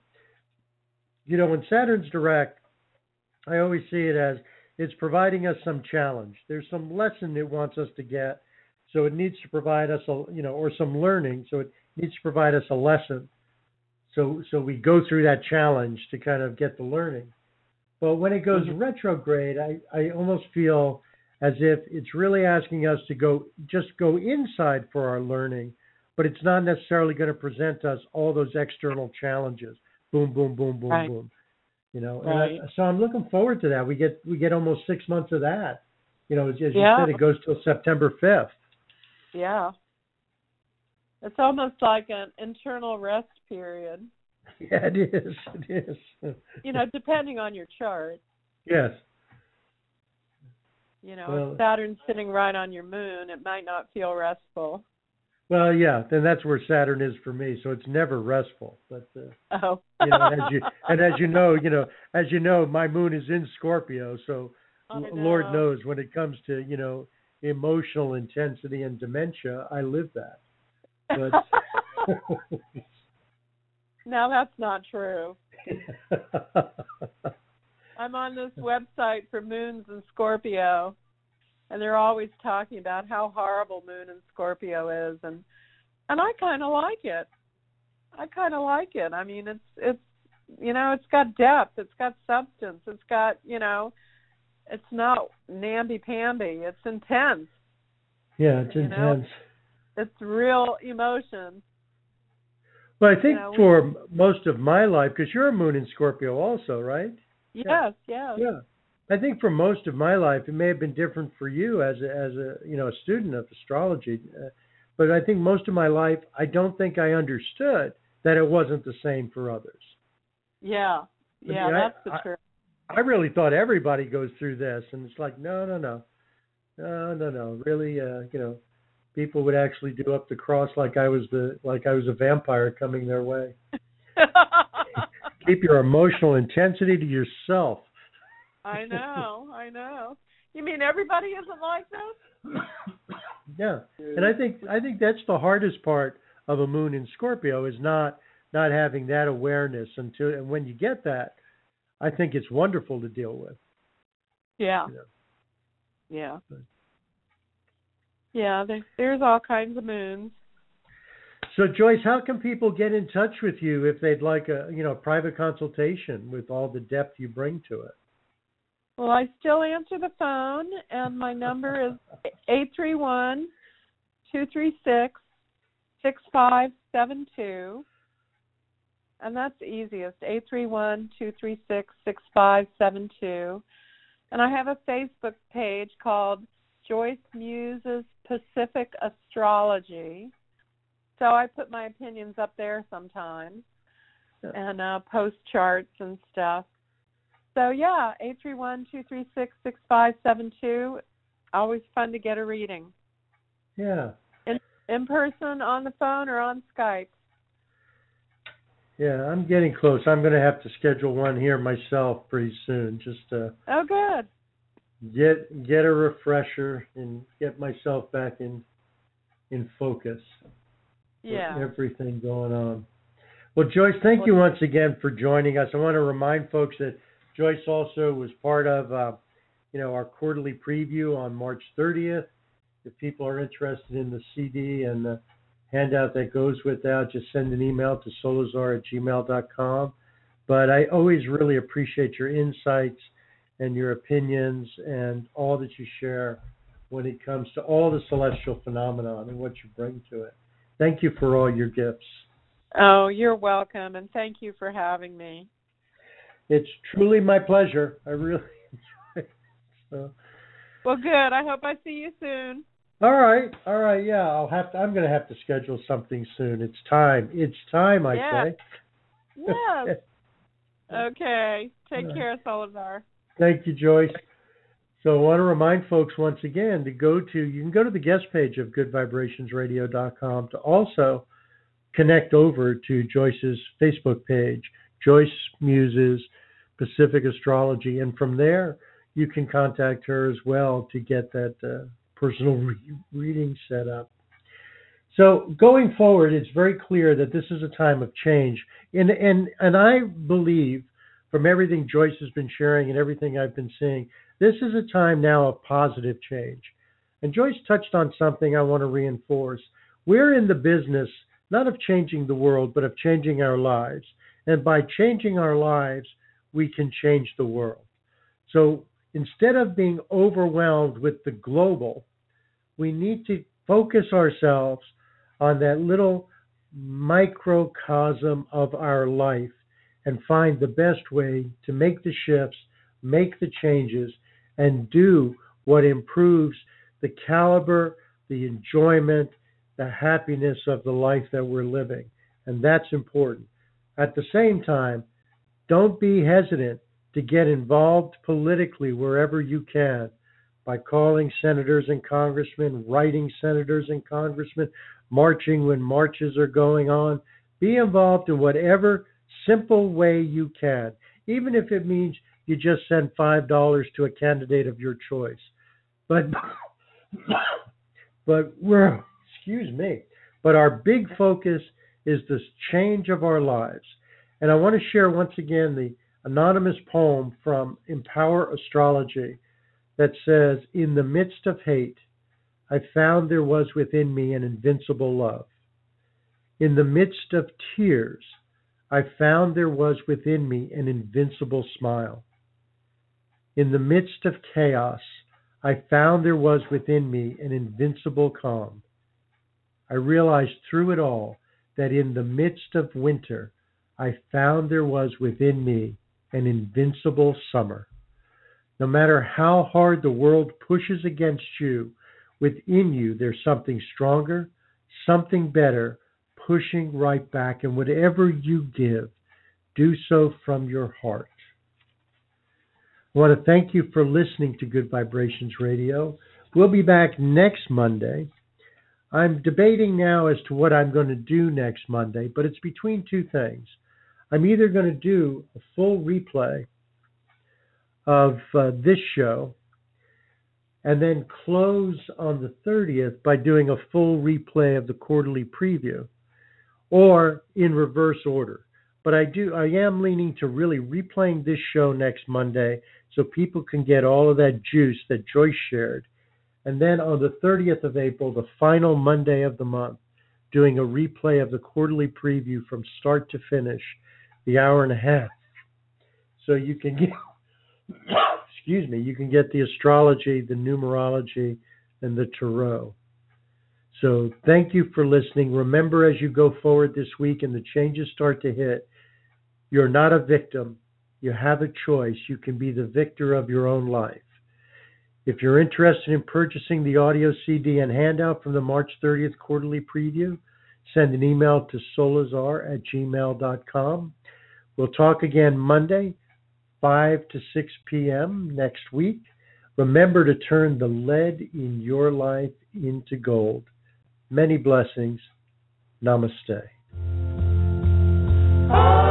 when Saturn's direct, I always see it as it's providing us some challenge. There's some lesson it wants us to get, so it needs to provide us or some learning, so it needs to provide us a lesson. So we go through that challenge to kind of get the learning. But when it goes retrograde, I almost feel as if it's really asking us to go inside for our learning, but it's not necessarily going to present us all those external challenges. Boom, boom, boom, boom, boom. Right. So I'm looking forward to that. We get almost 6 months of that. As you said, it goes till September 5th. Yeah. It's almost like an internal rest period. Yeah, it is. It is. Depending on your chart. Yes. If Saturn's sitting right on your moon, it might not feel restful. Well, yeah, then that's where Saturn is for me. So it's never restful. But as you know, my moon is in Scorpio. So Lord knows when it comes to emotional intensity and dementia, I live that. But no, that's not true. I'm on this website for moons in Scorpio, and they're always talking about how horrible moon in Scorpio is, and I kind of like it. I mean, it's it's got depth, it's got substance, it's got it's not namby-pamby, it's intense. Yeah, it's intense. It's real emotion. Well, I think for most of my life, because you're a moon in Scorpio also, right? Yes. Yeah. I think for most of my life, it may have been different for you as a student of astrology, but I think most of my life, I don't think I understood that it wasn't the same for others. Yeah, that's the truth. I really thought everybody goes through this, and it's like, no. Really, people would actually do up the cross like I was a vampire coming their way. Keep your emotional intensity to yourself. I know. You mean everybody isn't like this? Yeah, and I think that's the hardest part of a moon in Scorpio is not having that awareness and when you get that, I think it's wonderful to deal with. Yeah. Yeah. Yeah, there's all kinds of moons. So Joyce, how can people get in touch with you if they'd like a private consultation with all the depth you bring to it? Well, I still answer the phone, and my number is 831-236-6572. And that's the easiest, 831-236-6572. And I have a Facebook page called Joyce Muses Pacific Astrology. So I put my opinions up there sometimes and post charts and stuff. So, yeah, 831-236-6572. Always fun to get a reading. Yeah. In person, on the phone, or on Skype. Yeah, I'm getting close. I'm going to have to schedule one here myself pretty soon, just to Oh, good. get a refresher and get myself back in focus. Yeah. With everything going on. Well, Joyce, thank you once again for joining us. I want to remind folks that Joyce also was part of, our quarterly preview on March 30th. If people are interested in the CD and the handout that goes with that, just send an email to solazar@gmail.com. But I always really appreciate your insights and your opinions and all that you share when it comes to all the celestial phenomenon and what you bring to it. Thank you for all your gifts. Oh, you're welcome, and thank you for having me. It's truly my pleasure. I really enjoy it. So. Well, good. I hope I see you soon. All right. Yeah, I'm going to have to schedule something soon. It's time. I say. Yes. Okay. Take care, Solazar. Thank you, Joyce. So I want to remind folks once again to you can go to the guest page of goodvibrationsradio.com to also connect over to Joyce's Facebook page, Joyce Muses Pacific Astrology. And from there, you can contact her as well to get that personal reading set up. So going forward, it's very clear that this is a time of change. And I believe from everything Joyce has been sharing and everything I've been seeing, this is a time now of positive change. And Joyce touched on something I want to reinforce. We're in the business not of changing the world, but of changing our lives. And by changing our lives, we can change the world. So instead of being overwhelmed with the global, we need to focus ourselves on that little microcosm of our life and find the best way to make the shifts, make the changes, and do what improves the caliber, the enjoyment, the happiness of the life that we're living. And that's important. At the same time, don't be hesitant to get involved politically wherever you can by calling senators and congressmen, writing senators and congressmen, marching when marches are going on. Be involved in whatever simple way you can, even if it means you just send $5 to a candidate of your choice. But our big focus is this change of our lives. And I want to share once again the anonymous poem from Empower Astrology that says, "In the midst of hate, I found there was within me an invincible love. In the midst of tears, I found there was within me an invincible smile. In the midst of chaos, I found there was within me an invincible calm. I realized through it all that in the midst of winter, I found there was within me an invincible summer. No matter how hard the world pushes against you, within you there's something stronger, something better, pushing right back. And whatever you give, do so from your heart." I want to thank you for listening to Good Vibrations Radio. We'll be back next Monday. I'm debating now as to what I'm going to do next Monday, but it's between two things. I'm either going to do a full replay of this show and then close on the 30th by doing a full replay of the quarterly preview, or in reverse order. But I am leaning to really replaying this show next Monday so people can get all of that juice that Joyce shared. And then on the 30th of April, the final Monday of the month, doing a replay of the quarterly preview from start to finish, the hour and a half. So you can get, excuse me, you can get the astrology, the numerology, and the tarot. So thank you for listening. Remember, as you go forward this week and the changes start to hit, you're not a victim. You have a choice. You can be the victor of your own life. If you're interested in purchasing the audio CD and handout from the March 30th quarterly preview, send an email to solazar@gmail.com. We'll talk again Monday, 5 to 6 p.m. next week. Remember to turn the lead in your life into gold. Many blessings. Namaste.